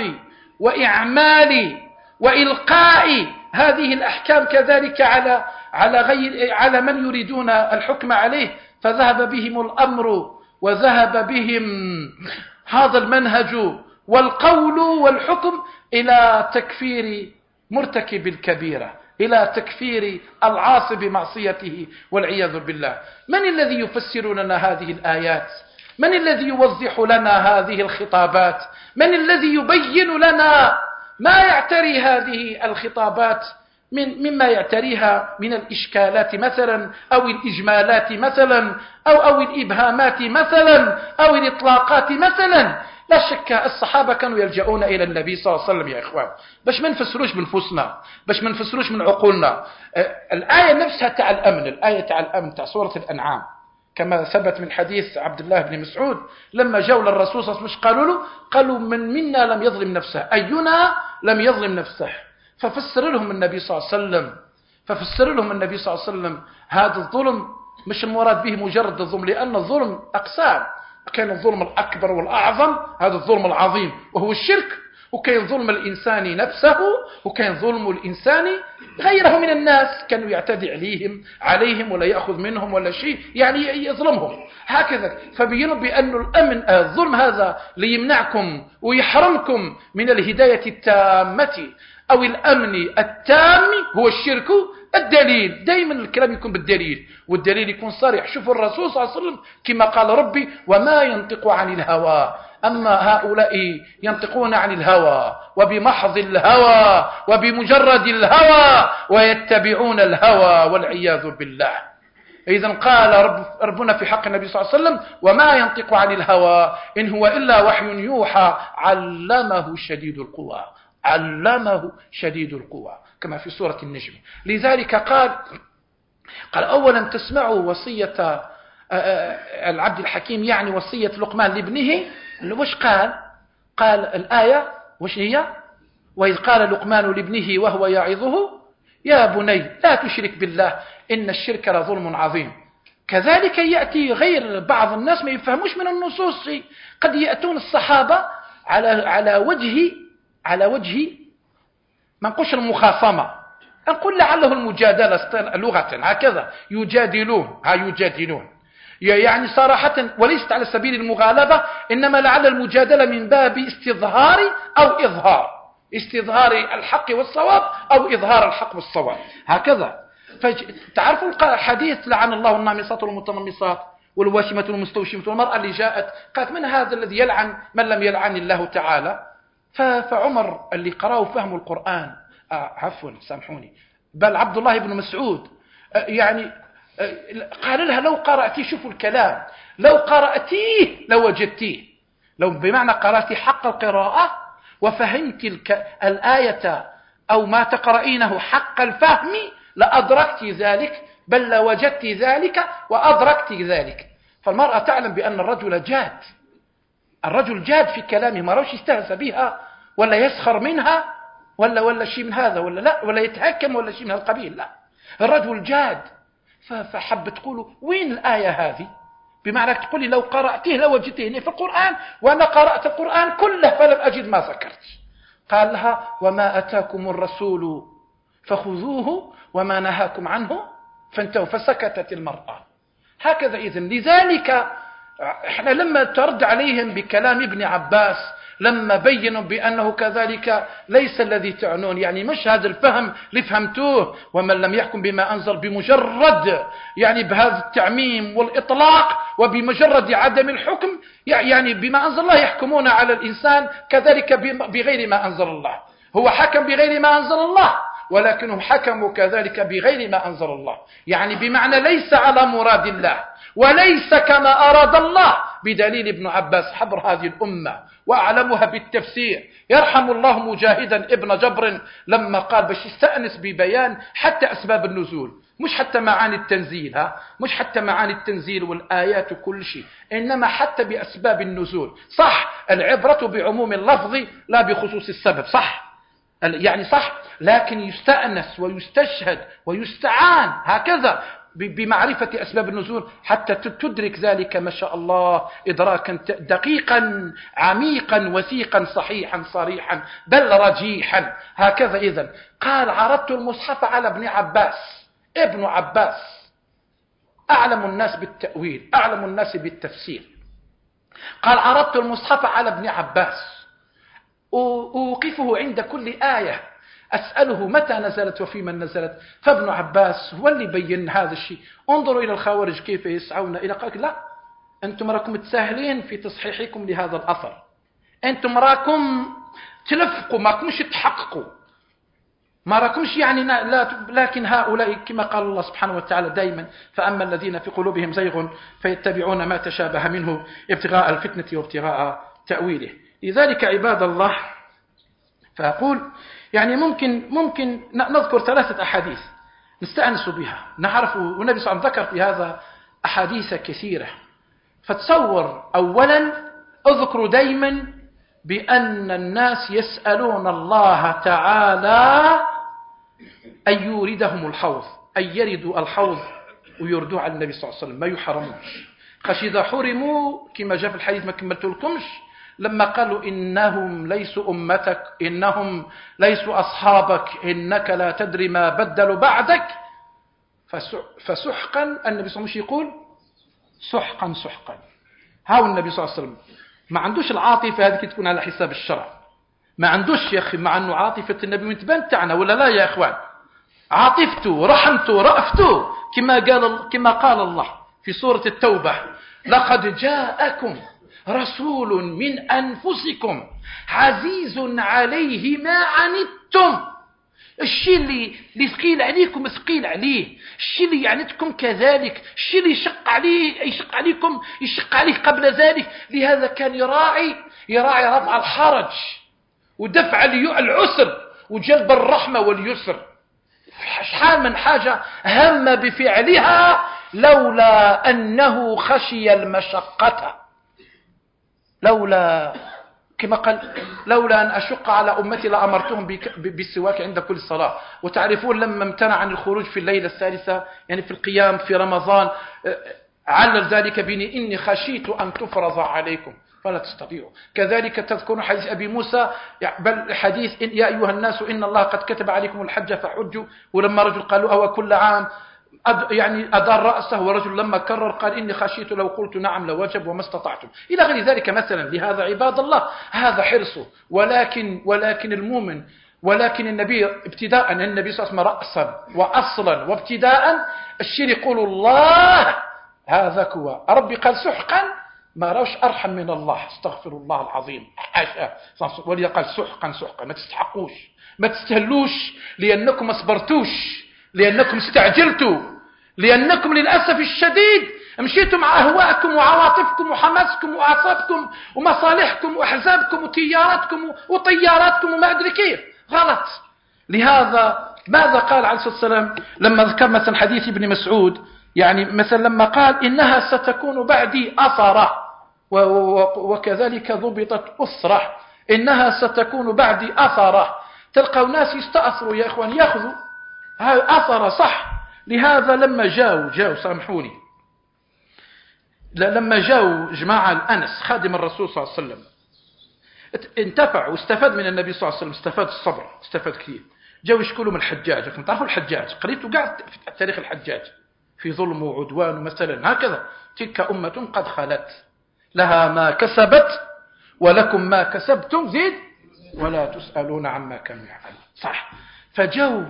وإعمال وإلقاء هذه الأحكام كذلك على من يريدون الحكم عليه، فذهب بهم الأمر وذهب بهم هذا المنهج والقول والحكم إلى تكفير مرتكب الكبيرة، إلى تكفير العاصي بمعصيته والعياذ بالله. من الذي يفسر لنا هذه الآيات؟ من الذي يوضح لنا هذه الخطابات؟ من الذي يبين لنا ما يعتري هذه الخطابات مما يعتريها من الإشكالات مثلا أو الإجمالات مثلا أو الإبهامات مثلا أو الإطلاقات مثلا؟ لا شك الصحابة كانوا يلجؤون إلى النبي صلى الله عليه وسلم يا إخوان باش ما نفسروش بنفسنا، باش ما نفسروش من عقولنا. الآية نفسها تاع الأمن، الآية تاع الأمن تاع سورة الأنعام كما ثبت من حديث عبد الله بن مسعود لما جاءوا للرسول صلى الله عليه وسلم قالوا له، قالوا من منا لم يظلم نفسه، أينا لم يظلم نفسه؟ ففسر لهم النبي صلى الله عليه وسلم هذا الظلم مش المراد به مجرد الظلم، لأن الظلم أقسام، كان الظلم الأكبر والأعظم هذا الظلم العظيم وهو الشرك، وكان ظلم الإنسان نفسه، وكان ظلم الإنسان غيره من الناس كانوا يعتدي عليهم ولا يأخذ منهم ولا شيء يعني يظلمهم هكذا. فبينوا بأن الأمن الظلم هذا ليمنعكم ويحرمكم من الهداية التامة أو الأمن التام هو الشرك. الدليل دائما الكلام يكون بالدليل، والدليل يكون صريح. شوفوا الرسول صلى الله عليه وسلم كما قال ربي وما ينطق عن الهوى، أما هؤلاء ينطقون عن الهوى وبمحض الهوى وبمجرد الهوى ويتبعون الهوى والعياذ بالله. إذن قال ربنا في حق النبي صلى الله عليه وسلم وما ينطق عن الهوى إن هو إلا وحي يوحى علمه شديد القوى، علمه شديد القوى كما في سورة النجم. لذلك قال أولا تسمعوا وصية العبد الحكيم يعني وصية لقمان لابنه. وش قال الآية وش هي؟ وإذ قال لقمان لابنه وهو يعظه يا بني لا تشرك بالله إن الشرك لظلم عظيم. كذلك يأتي غير بعض الناس ما يفهموش من النصوص، قد يأتون الصحابة على وجه ما نقولش المخاصمة، نقول لعله المجادلة لغة هكذا يجادلون يعني صراحة وليست على سبيل المغالبة، إنما لعل المجادلة من باب استظهار أو استظهار الحق والصواب أو إظهار الحق والصواب هكذا. فتعرفوا الحديث لعن الله النامصات والمتنمصات والواشمة والمستوشمة والمرأة اللي جاءت قالت من هذا الذي يلعن من لم يلعن الله تعالى؟ فعمر اللي قرأوا فهموا القرآن عفوا سامحوني بل عبد الله بن مسعود يعني قال لها لو قرأتيه، شوفوا الكلام، لو قرأتيه لوجدتيه، لو بمعنى قرأتي حق القراءة وفهمت الآية أو ما تقرأينه حق الفهم لأدركت ذلك، بل لوجدت ذلك وأدركت ذلك. فالمرأة تعلم بأن الرجل جاد في كلامه، ما روش يستهزأ بها ولا يسخر منها ولا شيء من هذا ولا يتهكم ولا شيء من القبيل، لا، الرجل جاد. فحب تقولوا وين الآية هذه؟ بمعنى تقولي لو قرأتيه لوجدتيه في القرآن، وأنا قرأت القرآن كله فلم أجد ما ذكرت. قال لها وما أتاكم الرسول فخذوه وما نهاكم عنه فانتهوا. فسكتت المرأة هكذا. إذن لذلك احنا لما ترد عليهم بكلام ابن عباس لما بينوا بأنه كذلك ليس الذي تعنون، يعني مش هذا الفهم اللي فهمتوه، ومن لم يحكم بما أنزل بمجرد يعني بهذا التعميم والإطلاق وبمجرد عدم الحكم يعني بما أنزل الله يحكمون على الإنسان كذلك بغير ما أنزل الله. هو حكم بغير ما أنزل الله ولكنهم حكموا كذلك بغير ما أنزل الله، يعني بمعنى ليس على مراد الله وليس كما أراد الله، بدليل ابن عباس حبر هذه الأمة وأعلمها بالتفسير، يرحم الله مجاهدا ابن جبر لما قال باش يستأنس ببيان حتى أسباب النزول، مش حتى معاني التنزيل، مش حتى معاني التنزيل والآيات وكل شيء، إنما حتى بأسباب النزول. صح العبرة بعموم اللفظ لا بخصوص السبب، صح يعني صح، لكن يستأنس ويستشهد ويستعان هكذا بمعرفة أسباب النزول حتى تدرك ذلك ما شاء الله إدراكا دقيقا عميقا وثيقا صحيحا صريحا بل رجيحا. هكذا إذن قال عرضت المصحف على ابن عباس. ابن عباس أعلم الناس بالتأويل، أعلم الناس بالتفسير، قال عرضت المصحف على ابن عباس أوقفه عند كل آية أسأله متى نزلت وفي من نزلت، فابن عباس هو اللي بين هذا الشيء. انظروا إلى الخوارج كيف يسعون إلى قال لا أنتم راكم تساهلين في تصحيحكم لهذا الأثر، أنتم راكم تلفقوا ما راكمش تحققوا، ما راكمش يعني لا، لكن هؤلاء كما قال الله سبحانه وتعالى دائما فأما الذين في قلوبهم زيغ فيتبعون ما تشابه منه ابتغاء الفتنة وابتغاء تأويله. لذلك عباد الله فأقول يعني ممكن نذكر 3 أحاديث نستأنس بها نعرف، والنبي صلى الله عليه وسلم ذكر في هذا أحاديث كثيرة. فتصور أولا اذكر دائما بأن الناس يسألون الله تعالى أن يوردهم الحوض، أن يردوا الحوض ويردوا على النبي صلى الله عليه وسلم ما يحرموش. خاش إذا حرموا كما جاء في الحديث ما كملت لكمش لما قالوا إنهم ليسوا أمتك، إنهم ليسوا أصحابك، إنك لا تدري ما بدلوا بعدك، فسحقا النبي صلى الله عليه وسلم يقول سحقا سحقا. هاو النبي صلى الله عليه وسلم ما عندوش العاطفة هذه تكون على حساب الشرع، ما عندوش يا أخي، مع أنه عاطفة النبي من تبان تاعنا ولا لا يا أخوان، عاطفته رحمته رأفته كما قال الله في سورة التوبة لقد جاءكم رسول من أنفسكم عزيز عليه ما عنتم. الشيء اللي ثقيل عليكم ثقيل عليه، الشيء اللي يعنتكم كذلك، الشيء اللي يشق عليه يشق عليكم يشق عليه قبل ذلك. لهذا كان يراعي رفع الحرج ودفع العسر وجلب الرحمة واليسر. شحال من حاجة هم بفعلها لولا أنه خشي المشقة، لولا كما قال لولا أن أشق على أمتي لأمرتهم بالسواك عند كل صلاة. وتعرفون لما امتنع عن الخروج في الليلة الثالثة يعني في القيام في رمضان علل ذلك بني إني خشيت أن تفرض عليكم فلا تستطيعوا. كذلك تذكرون حديث أبي موسى بل حديث يا أيها الناس إن الله قد كتب عليكم الحج فحجوا، ولما رجل قالوا أو كل عام يعني أدار رأسه، ورجل لما كرر قال إني خشيت لو قلت نعم لوجب وما استطعتم إلى غير ذلك مثلا. لهذا عباد الله هذا حرصه، ولكن المؤمن ولكن النبي ابتداء النبي صلى الله عليه وسلم رأسا وأصلا وابتداء الشيء يقول الله هذا هو ربي قال سحقا ما راوش أرحم من الله، استغفر الله العظيم حاشا، ولي قال سحقا سحقا ما تستحقوش ما تستهلوش، لأنكم ما صبرتوش، لأنكم استعجلتوا، لأنكم للأسف الشديد مشيتوا مع أهواءكم وعواطفكم وحماسكم وأعصابكم ومصالحكم وأحزابكم وتياراتكم وطياراتكم وما أدري كيف غلط. لهذا ماذا قال عليه الصلاة والسلام لما ذكر مثلا حديث ابن مسعود يعني مثلا لما قال إنها ستكون بعدي أثرة وكذلك ضبطت أسرة، إنها ستكون بعدي أثرة. تلقوا ناس يستأثروا يا إخوان يأخذوا أثر صح. لهذا لما جاءوا سامحوني لما جاءوا جماعة الأنس خادم الرسول صلى الله عليه وسلم انتفع واستفاد من النبي صلى الله عليه وسلم، استفاد الصبر استفاد كثير. جاءوا يشكلوا من الحجاج، لكن تعرفوا الحجاج قريتوا قاعد في تاريخ الحجاج في ظلم وعدوان مثلا هكذا. تلك أمة قد خلت لها ما كسبت ولكم ما كسبتم زيد ولا تسألون عما كانوا يعملون صح. فجاءوا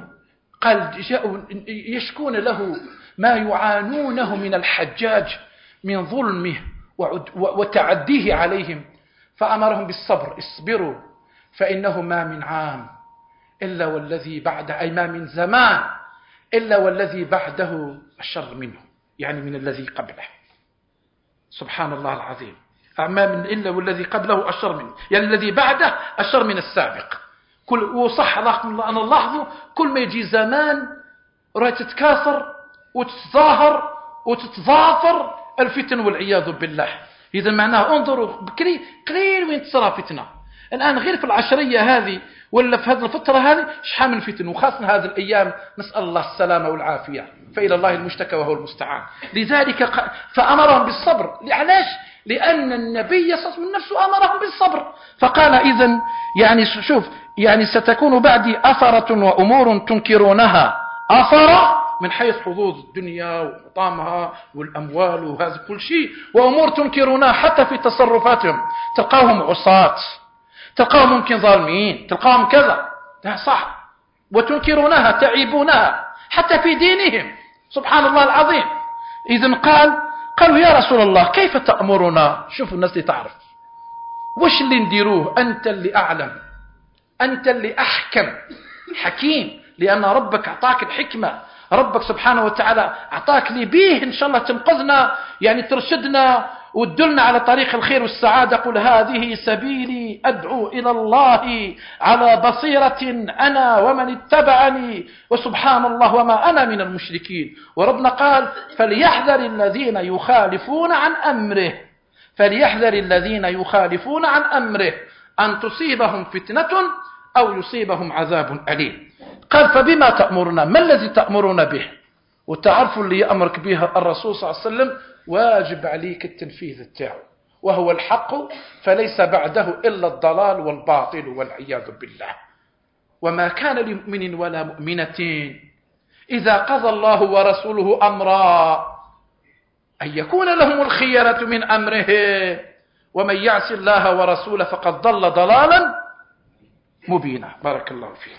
يشكون له ما يعانونه من الحجاج من ظلمه وتعديه عليهم، فأمرهم بالصبر اصبروا فإنه ما من عام إلا والذي بعده أي ما من زمان إلا والذي بعده الشر منه يعني من الذي قبله. سبحان الله العظيم. ما من إلا والذي قبله أشر منه، يعني الذي بعده أشر من السابق. وصح أنا نلاحظه كل ما يجي زمان راح تتكاثر وتتظاهر وتتضافر الفتن والعياذ بالله. إذا معناه انظروا بكري قليل وين تصرى فتنة. الآن غير في العشرية هذه ولا في هذه الفترة هذه شحال من فتن، وخاصة هذه الأيام نسأل الله السلامة والعافية، فإلى الله المشتكى وهو المستعان. لذلك فأمرهم بالصبر. علاش؟ لأن النبي صلى الله عليه وسلم نفسه أمرهم بالصبر، فقال إذن يعني شوف يعني ستكون بعدي أثرة وأمور تنكرونها، أثرة من حيث حظوظ الدنيا ومطامها والأموال وهذا كل شيء، وأمور تنكرونها حتى في تصرفاتهم، تلقاهم عصاة، تلقاهم ممكن ظالمين، تلقاهم كذا صح، وتنكرونها تعيبونها حتى في دينهم، سبحان الله العظيم. إذن قالوا يا رسول الله كيف تأمرنا؟ شوفوا الناس اللي تعرف وش اللي نديروه، أنت اللي أعلم، أنت اللي أحكم حكيم، لأن ربك أعطاك الحكمة، ربك سبحانه وتعالى أعطاك لي بيه إن شاء الله تنقذنا، يعني ترشدنا وتدلنا على طريق الخير والسعادة. قل هذه سبيلي أدعو إلى الله على بصيرة أنا ومن اتبعني وسبحان الله وما أنا من المشركين. وربنا قال فليحذر الذين يخالفون عن أمره، فليحذر الذين يخالفون عن أمره أن تصيبهم فتنة أو يصيبهم عذاب أليم. قال فبما تأمرنا؟ ما الذي تأمرون به؟ وتعرفوا اللي يأمرك به الرسول صلى الله عليه وسلم واجب عليك التنفيذ بتاعه، وهو الحق فليس بعده إلا الضلال والباطل والعياذ بالله. وما كان لمؤمن ولا مؤمنة إذا قضى الله ورسوله أمرا أن يكون لهم الخيرة من أمره ومن يعص الله ورسوله فقد ضل ضلالا مبينا. بارك الله فيه.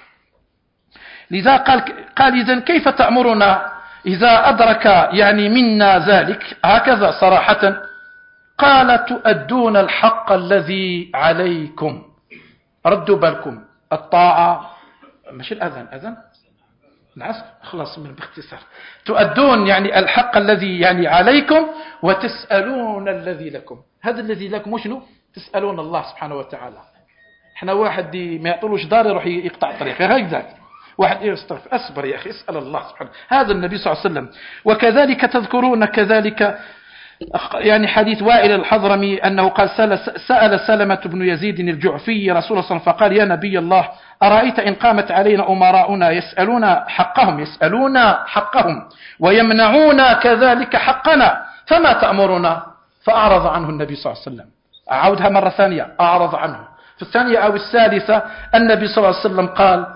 لذا قال إذن كيف تأمرنا إذا أدرك يعني منا ذلك هكذا صراحة؟ قال تؤدون الحق الذي عليكم. ردوا بالكم، الطاعة مش الأذن، أذن العصر خلاص من باختصار. تؤدون يعني الحق الذي يعني عليكم وتسألون الذي لكم. هذا الذي لكم وشنو؟ تسألون الله سبحانه وتعالى. احنا واحد ما يعطلوش دار يروح يقطع الطريق هكذا، واحد يستغفر أصبر يا أخي اسأل الله سبحانه. هذا النبي صلى الله عليه وسلم. وكذلك تذكرون كذلك يعني حديث وائل الحضرمي أنه قال سأل سلمة بن يزيد الجعفي رسول الله صلى الله عليه وسلم فقال يا نبي الله أرأيت إن قامت علينا أمراؤنا يسألون حقهم ويمنعون كذلك حقنا فما تأمرنا؟ فأعرض عنه النبي صلى الله عليه وسلم. أعودها مرة ثانية، أعرض عنه. في الثانية أو الثالثة النبي صلى الله عليه وسلم قال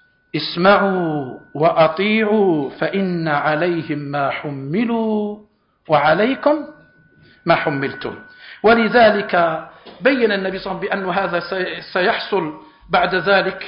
اسمعوا وأطيعوا فإن عليهم ما حملوا وعليكم ما حملتم. ولذلك بين النبي صلى الله عليه وسلم بأن هذا سيحصل بعد ذلك،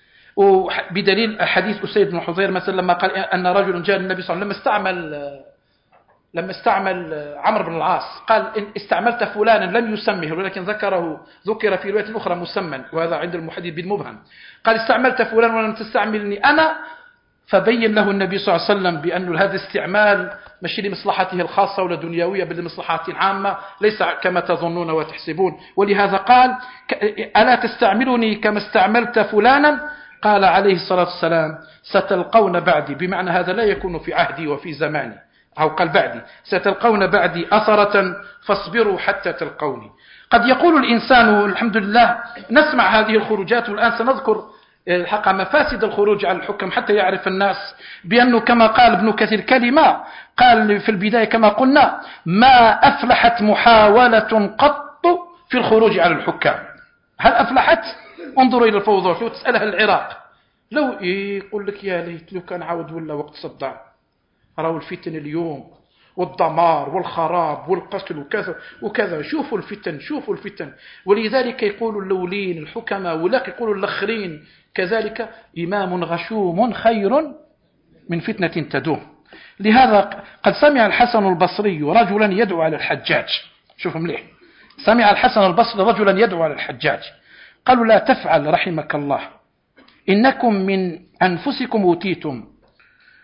وبدليل حديث أسيد بن حضير مثلا لما قال أن رجل جاء النبي صلى الله عليه وسلم لما استعمل عمرو بن العاص قال إن استعملت فلانا لم يسمه، ولكن ذكر في رواية أخرى مسمى، وهذا عند المحدث بالمبهم. قال استعملت فلانا ولم تستعملني أنا، فبين له النبي صلى الله عليه وسلم بأن هذا استعمال مش لمصلحته الخاصة ولا دنيوية بل لمصلحات عامة، ليس كما تظنون وتحسبون. ولهذا قال ألا تستعملني كما استعملت فلانا؟ قال عليه الصلاة والسلام ستلقون بعدي، بمعنى هذا لا يكون في عهدي وفي زماني، أو قال بعدي ستلقون بعدي أثرة فاصبروا حتى تلقوني. قد يقول الإنسان الحمد لله نسمع هذه الخروجات، والآن سنذكر الحق مفاسد الخروج على الحكم حتى يعرف الناس بأنه كما قال ابن كثير كلمة قال في البداية كما قلنا ما أفلحت محاولة قط في الخروج على الحكام. هل أفلحت؟ انظروا إلى الفوضى، لو تسألها العراق لو يقول لك يا ليت لو كان عاود ولا وقت صدام، رأوا الفتن اليوم والدمار والخراب والقتل وكذا وكذا، شوفوا الفتن. ولذلك يقولوا اللولين الحكماء ولا يقولوا الأخرين كذلك إمام غشوم خير من فتنة تدوم. لهذا قد سمع الحسن البصري رجلا يدعو على الحجاج، شوفوا مليح، سمع الحسن البصري رجلا يدعو على الحجاج، قالوا لا تفعل رحمك الله، إنكم من أنفسكم أوتيتم،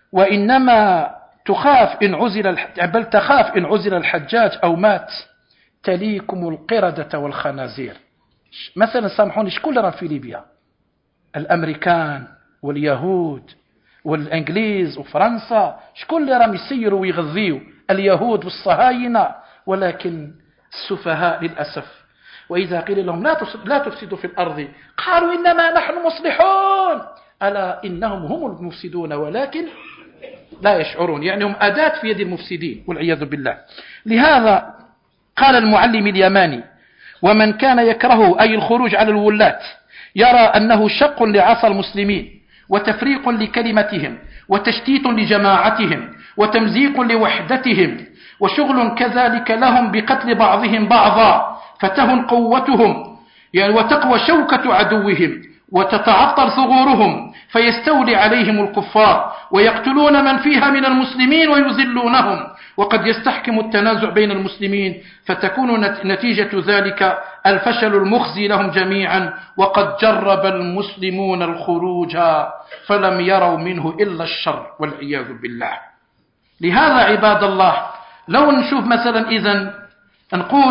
وإنما تخاف إن عزل بل تخاف إن عزل الحجاج أو مات تليكم القردة والخنازير. مثلا سامحوني، شكون راه في ليبيا؟ الأمريكان واليهود والإنجليز وفرنسا، شكون اللي راهم يسيروا ويغذيوا؟ اليهود والصهاينة. ولكن السفهاء للأسف وإذا قيل لهم لا تفسدوا في الأرض قالوا إنما نحن مصلحون. ألا إنهم هم المفسدون ولكن لا يشعرون، يعني هم أداة في يد المفسدين والعياذ بالله. لهذا قال المعلم اليماني: ومن كان يكره أي الخروج على الولاة يرى أنه شق لعصا المسلمين وتفريق لكلمتهم وتشتيت لجماعتهم وتمزيق لوحدتهم وشغل كذلك لهم بقتل بعضهم بعضا فتهن قوتهم يعني وتقوى شوكة عدوهم وتتعطل ثغورهم فيستولي عليهم الكفار ويقتلون من فيها من المسلمين ويذلونهم، وقد يستحكم التنازع بين المسلمين فتكون نتيجة ذلك الفشل المخزي لهم جميعا. وقد جرب المسلمون الخروج فلم يروا منه إلا الشر والعياذ بالله. لهذا عباد الله لو نشوف مثلا إذن نقول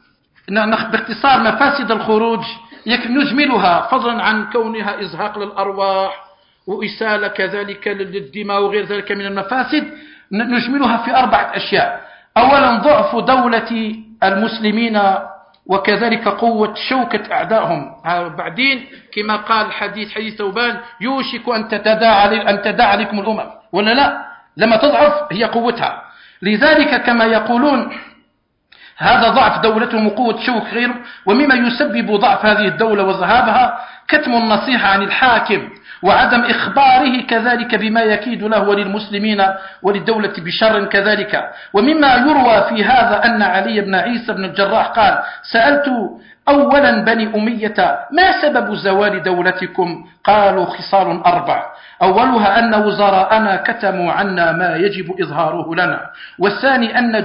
باختصار مفاسد الخروج نجملها فضلا عن كونها إزهاق للأرواح وإسالة كذلك للدماء وغير ذلك من المفاسد، نجملها في 4 أشياء. أولا ضعف دولة المسلمين وكذلك قوة شوكة أعدائهم. بعدين كما قال حديث ثوبان: يوشك أن تداعى لكم الأمم، ولا لا؟ لما تضعف هي قوتها. لذلك كما يقولون هذا ضعف دولتهم وقوة شوك غيره. ومما يسبب ضعف هذه الدولة وذهابها كتم النصيحة عن الحاكم وعدم إخباره كذلك بما يكيد له وللمسلمين وللدولة بشر كذلك. ومما يروى في هذا أن علي بن عيسى بن الجراح قال: سألت أولا بني أمية ما سبب زوال دولتكم؟ قالوا: خصال 4: أولها أن وزراءنا كتموا عنا ما يجب إظهاره لنا، والثاني أن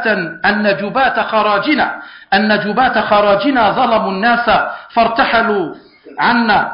جبات خراجنا ظلموا الناس فارتحلوا عنا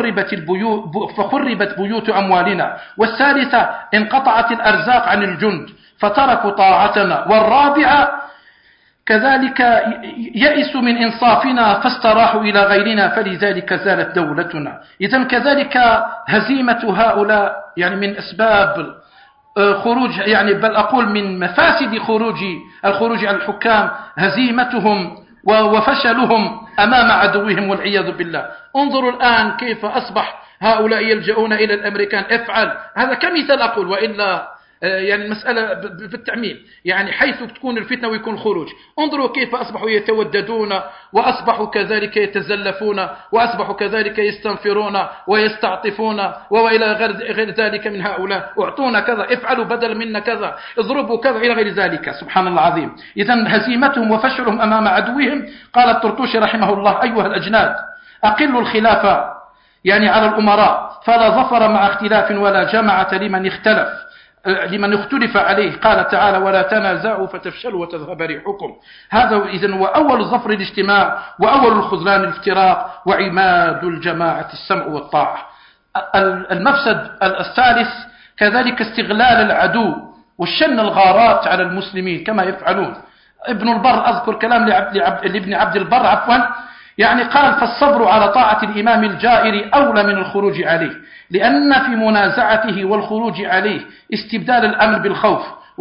فخربت بيوت أموالنا، والثالثة انقطعت الأرزاق عن الجند فتركوا طاعتنا، والرابعة كذلك يئسوا من إنصافنا فاستراحوا إلى غيرنا فلذلك زالت دولتنا. إذن كذلك هزيمة هؤلاء يعني من أسباب خروج، يعني بل أقول من مفاسد الخروج على الحكام هزيمتهم وفشلهم أمام عدوهم والعياذ بالله. انظروا الآن كيف أصبح هؤلاء يلجؤون إلى الأمريكان: افعل. هذا كمثال أقول، وإلا يعني المسألة بالتعميم، يعني حيث تكون الفتنة ويكون الخروج. انظروا كيف أصبحوا يتوددون وأصبحوا كذلك يتزلفون وأصبحوا كذلك يستنفرون ويستعطفون وإلى غير ذلك من هؤلاء. اعطونا كذا، افعلوا بدل منا كذا، اضربوا كذا إلى غير ذلك. سبحان الله العظيم. إذن هزيمتهم وفشلهم أمام عدوهم. قال الطرطوشي رحمه الله: أيها الأجناد أقلوا الخلافة يعني على الأمراء فلا ظفر مع اختلاف ولا جماعة لمن اختلف عليه. قال تعالى: ولا تنازعوا فتفشلوا وتذهب ريحكم. هذا إذن هو أول ظفر الاجتماع وأول الخذلان الافتراق وعماد الجماعة السمع والطاعة. المفسد الثالث كذلك استغلال العدو والشن الغارات على المسلمين كما يفعلون. ابن البر، أذكر كلام لابن عبد البر يعني قال: فالصبر على طاعة الإمام الجائر أولى من الخروج عليه، لأن في منازعته والخروج عليه استبدال الأمن بالخوف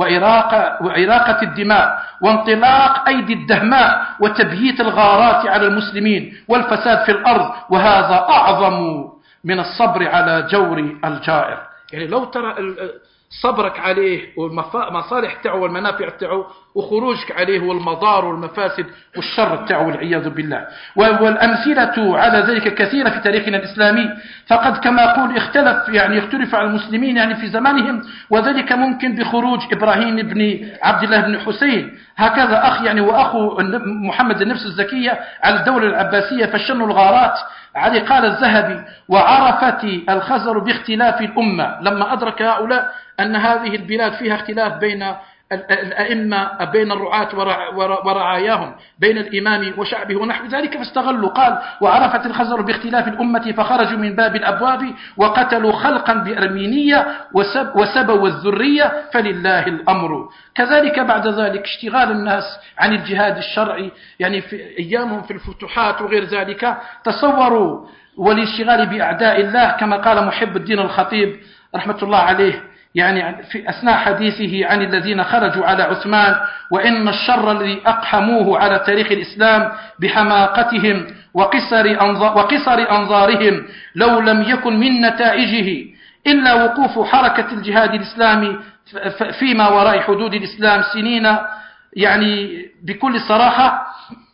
وإراقة الدماء وانطلاق أيدي الدهماء وتبييت الغارات على المسلمين والفساد في الأرض، وهذا أعظم من الصبر على جور الجائر. يعني لو ترى صبرك عليه والمصالح تاعه والمنافع تاعه وخروجك عليه والمضار والمفاسد والشر تاعه والعياذ بالله. والأمثلة على ذلك كثيرة في تاريخنا الإسلامي، فقد كما أقول يختلف على المسلمين يعني في زمانهم، وذلك ممكن بخروج إبراهيم بن عبد الله بن حسين هكذا أخ يعني وأخو محمد النفس الزكية على الدولة العباسية فشنوا الغارات علي. قال الذهبي: وعرفت الخزر باختلاف الأمة لما أدرك هؤلاء أن هذه البلاد فيها اختلاف بين الأئمة بين الرعاة ورعاياهم، بين الإمام وشعبه ونحو ذلك، فاستغلوا. قال: وعرفت الخزر باختلاف الأمة فخرجوا من باب الأبواب وقتلوا خلقا بأرمينية وسبوا الذرية فلله الأمر. كذلك بعد ذلك اشتغال الناس عن الجهاد الشرعي، يعني في أيامهم في الفتوحات وغير ذلك، تصوروا، والاشتغال بأعداء الله كما قال محب الدين الخطيب رحمة الله عليه، يعني في أثناء حديثه عن الذين خرجوا على عثمان: وإن الشر الذي أقحموه على تاريخ الإسلام بحماقتهم وقصر أنظارهم لو لم يكن من نتائجه إلا وقوف حركة الجهاد الإسلامي فيما وراء حدود الإسلام سنين، يعني بكل صراحة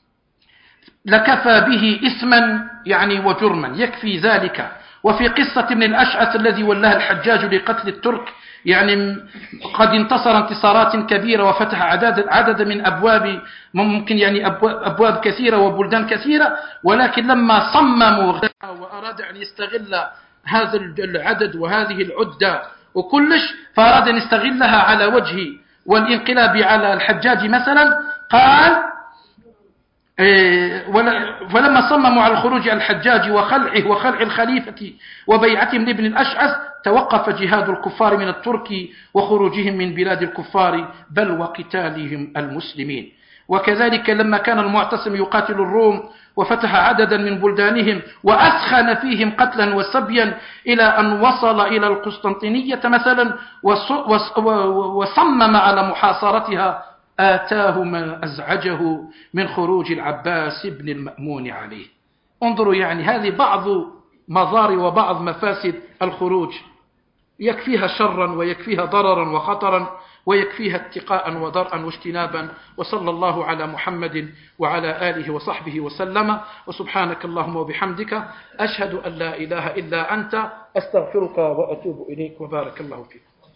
لكفى به إثما يعني وجرما، يكفي ذلك. وفي قصة ابن الأشعث الذي ولاه الحجاج لقتل الترك، يعني قد انتصر انتصارات كبيرة وفتح عدد من أبواب، ممكن يعني أبواب كثيرة وبلدان كثيرة، ولكن لما صمموا وأراد أن يستغل هذا العدد وهذه العدة وكلش، فأراد أن يستغلها على وجه والانقلاب على الحجاج مثلا، قال: ولما صمموا على الخروج على الحجاج وخلعه وخلع الخليفة وبيعتهم لابن الأشعث توقف جهاد الكفار من الترك وخروجهم من بلاد الكفار بل وقتالهم المسلمين. وكذلك لما كان المعتصم يقاتل الروم وفتح عددا من بلدانهم وأسخن فيهم قتلا وسبيا إلى أن وصل إلى القسطنطينية مثلا وصمم على محاصرتها، آتاه ما أزعجه من خروج العباس بن المأمون عليه. انظروا، يعني هذه بعض مضار وبعض مفاسد الخروج، يكفيها شرا ويكفيها ضررا وخطرا ويكفيها اتقاء ودرءا واجتنابا. وصلى الله على محمد وعلى آله وصحبه وسلم. وسبحانك اللهم وبحمدك، أشهد أن لا إله إلا أنت، أستغفرك وأتوب إليك، وبارك الله فيك.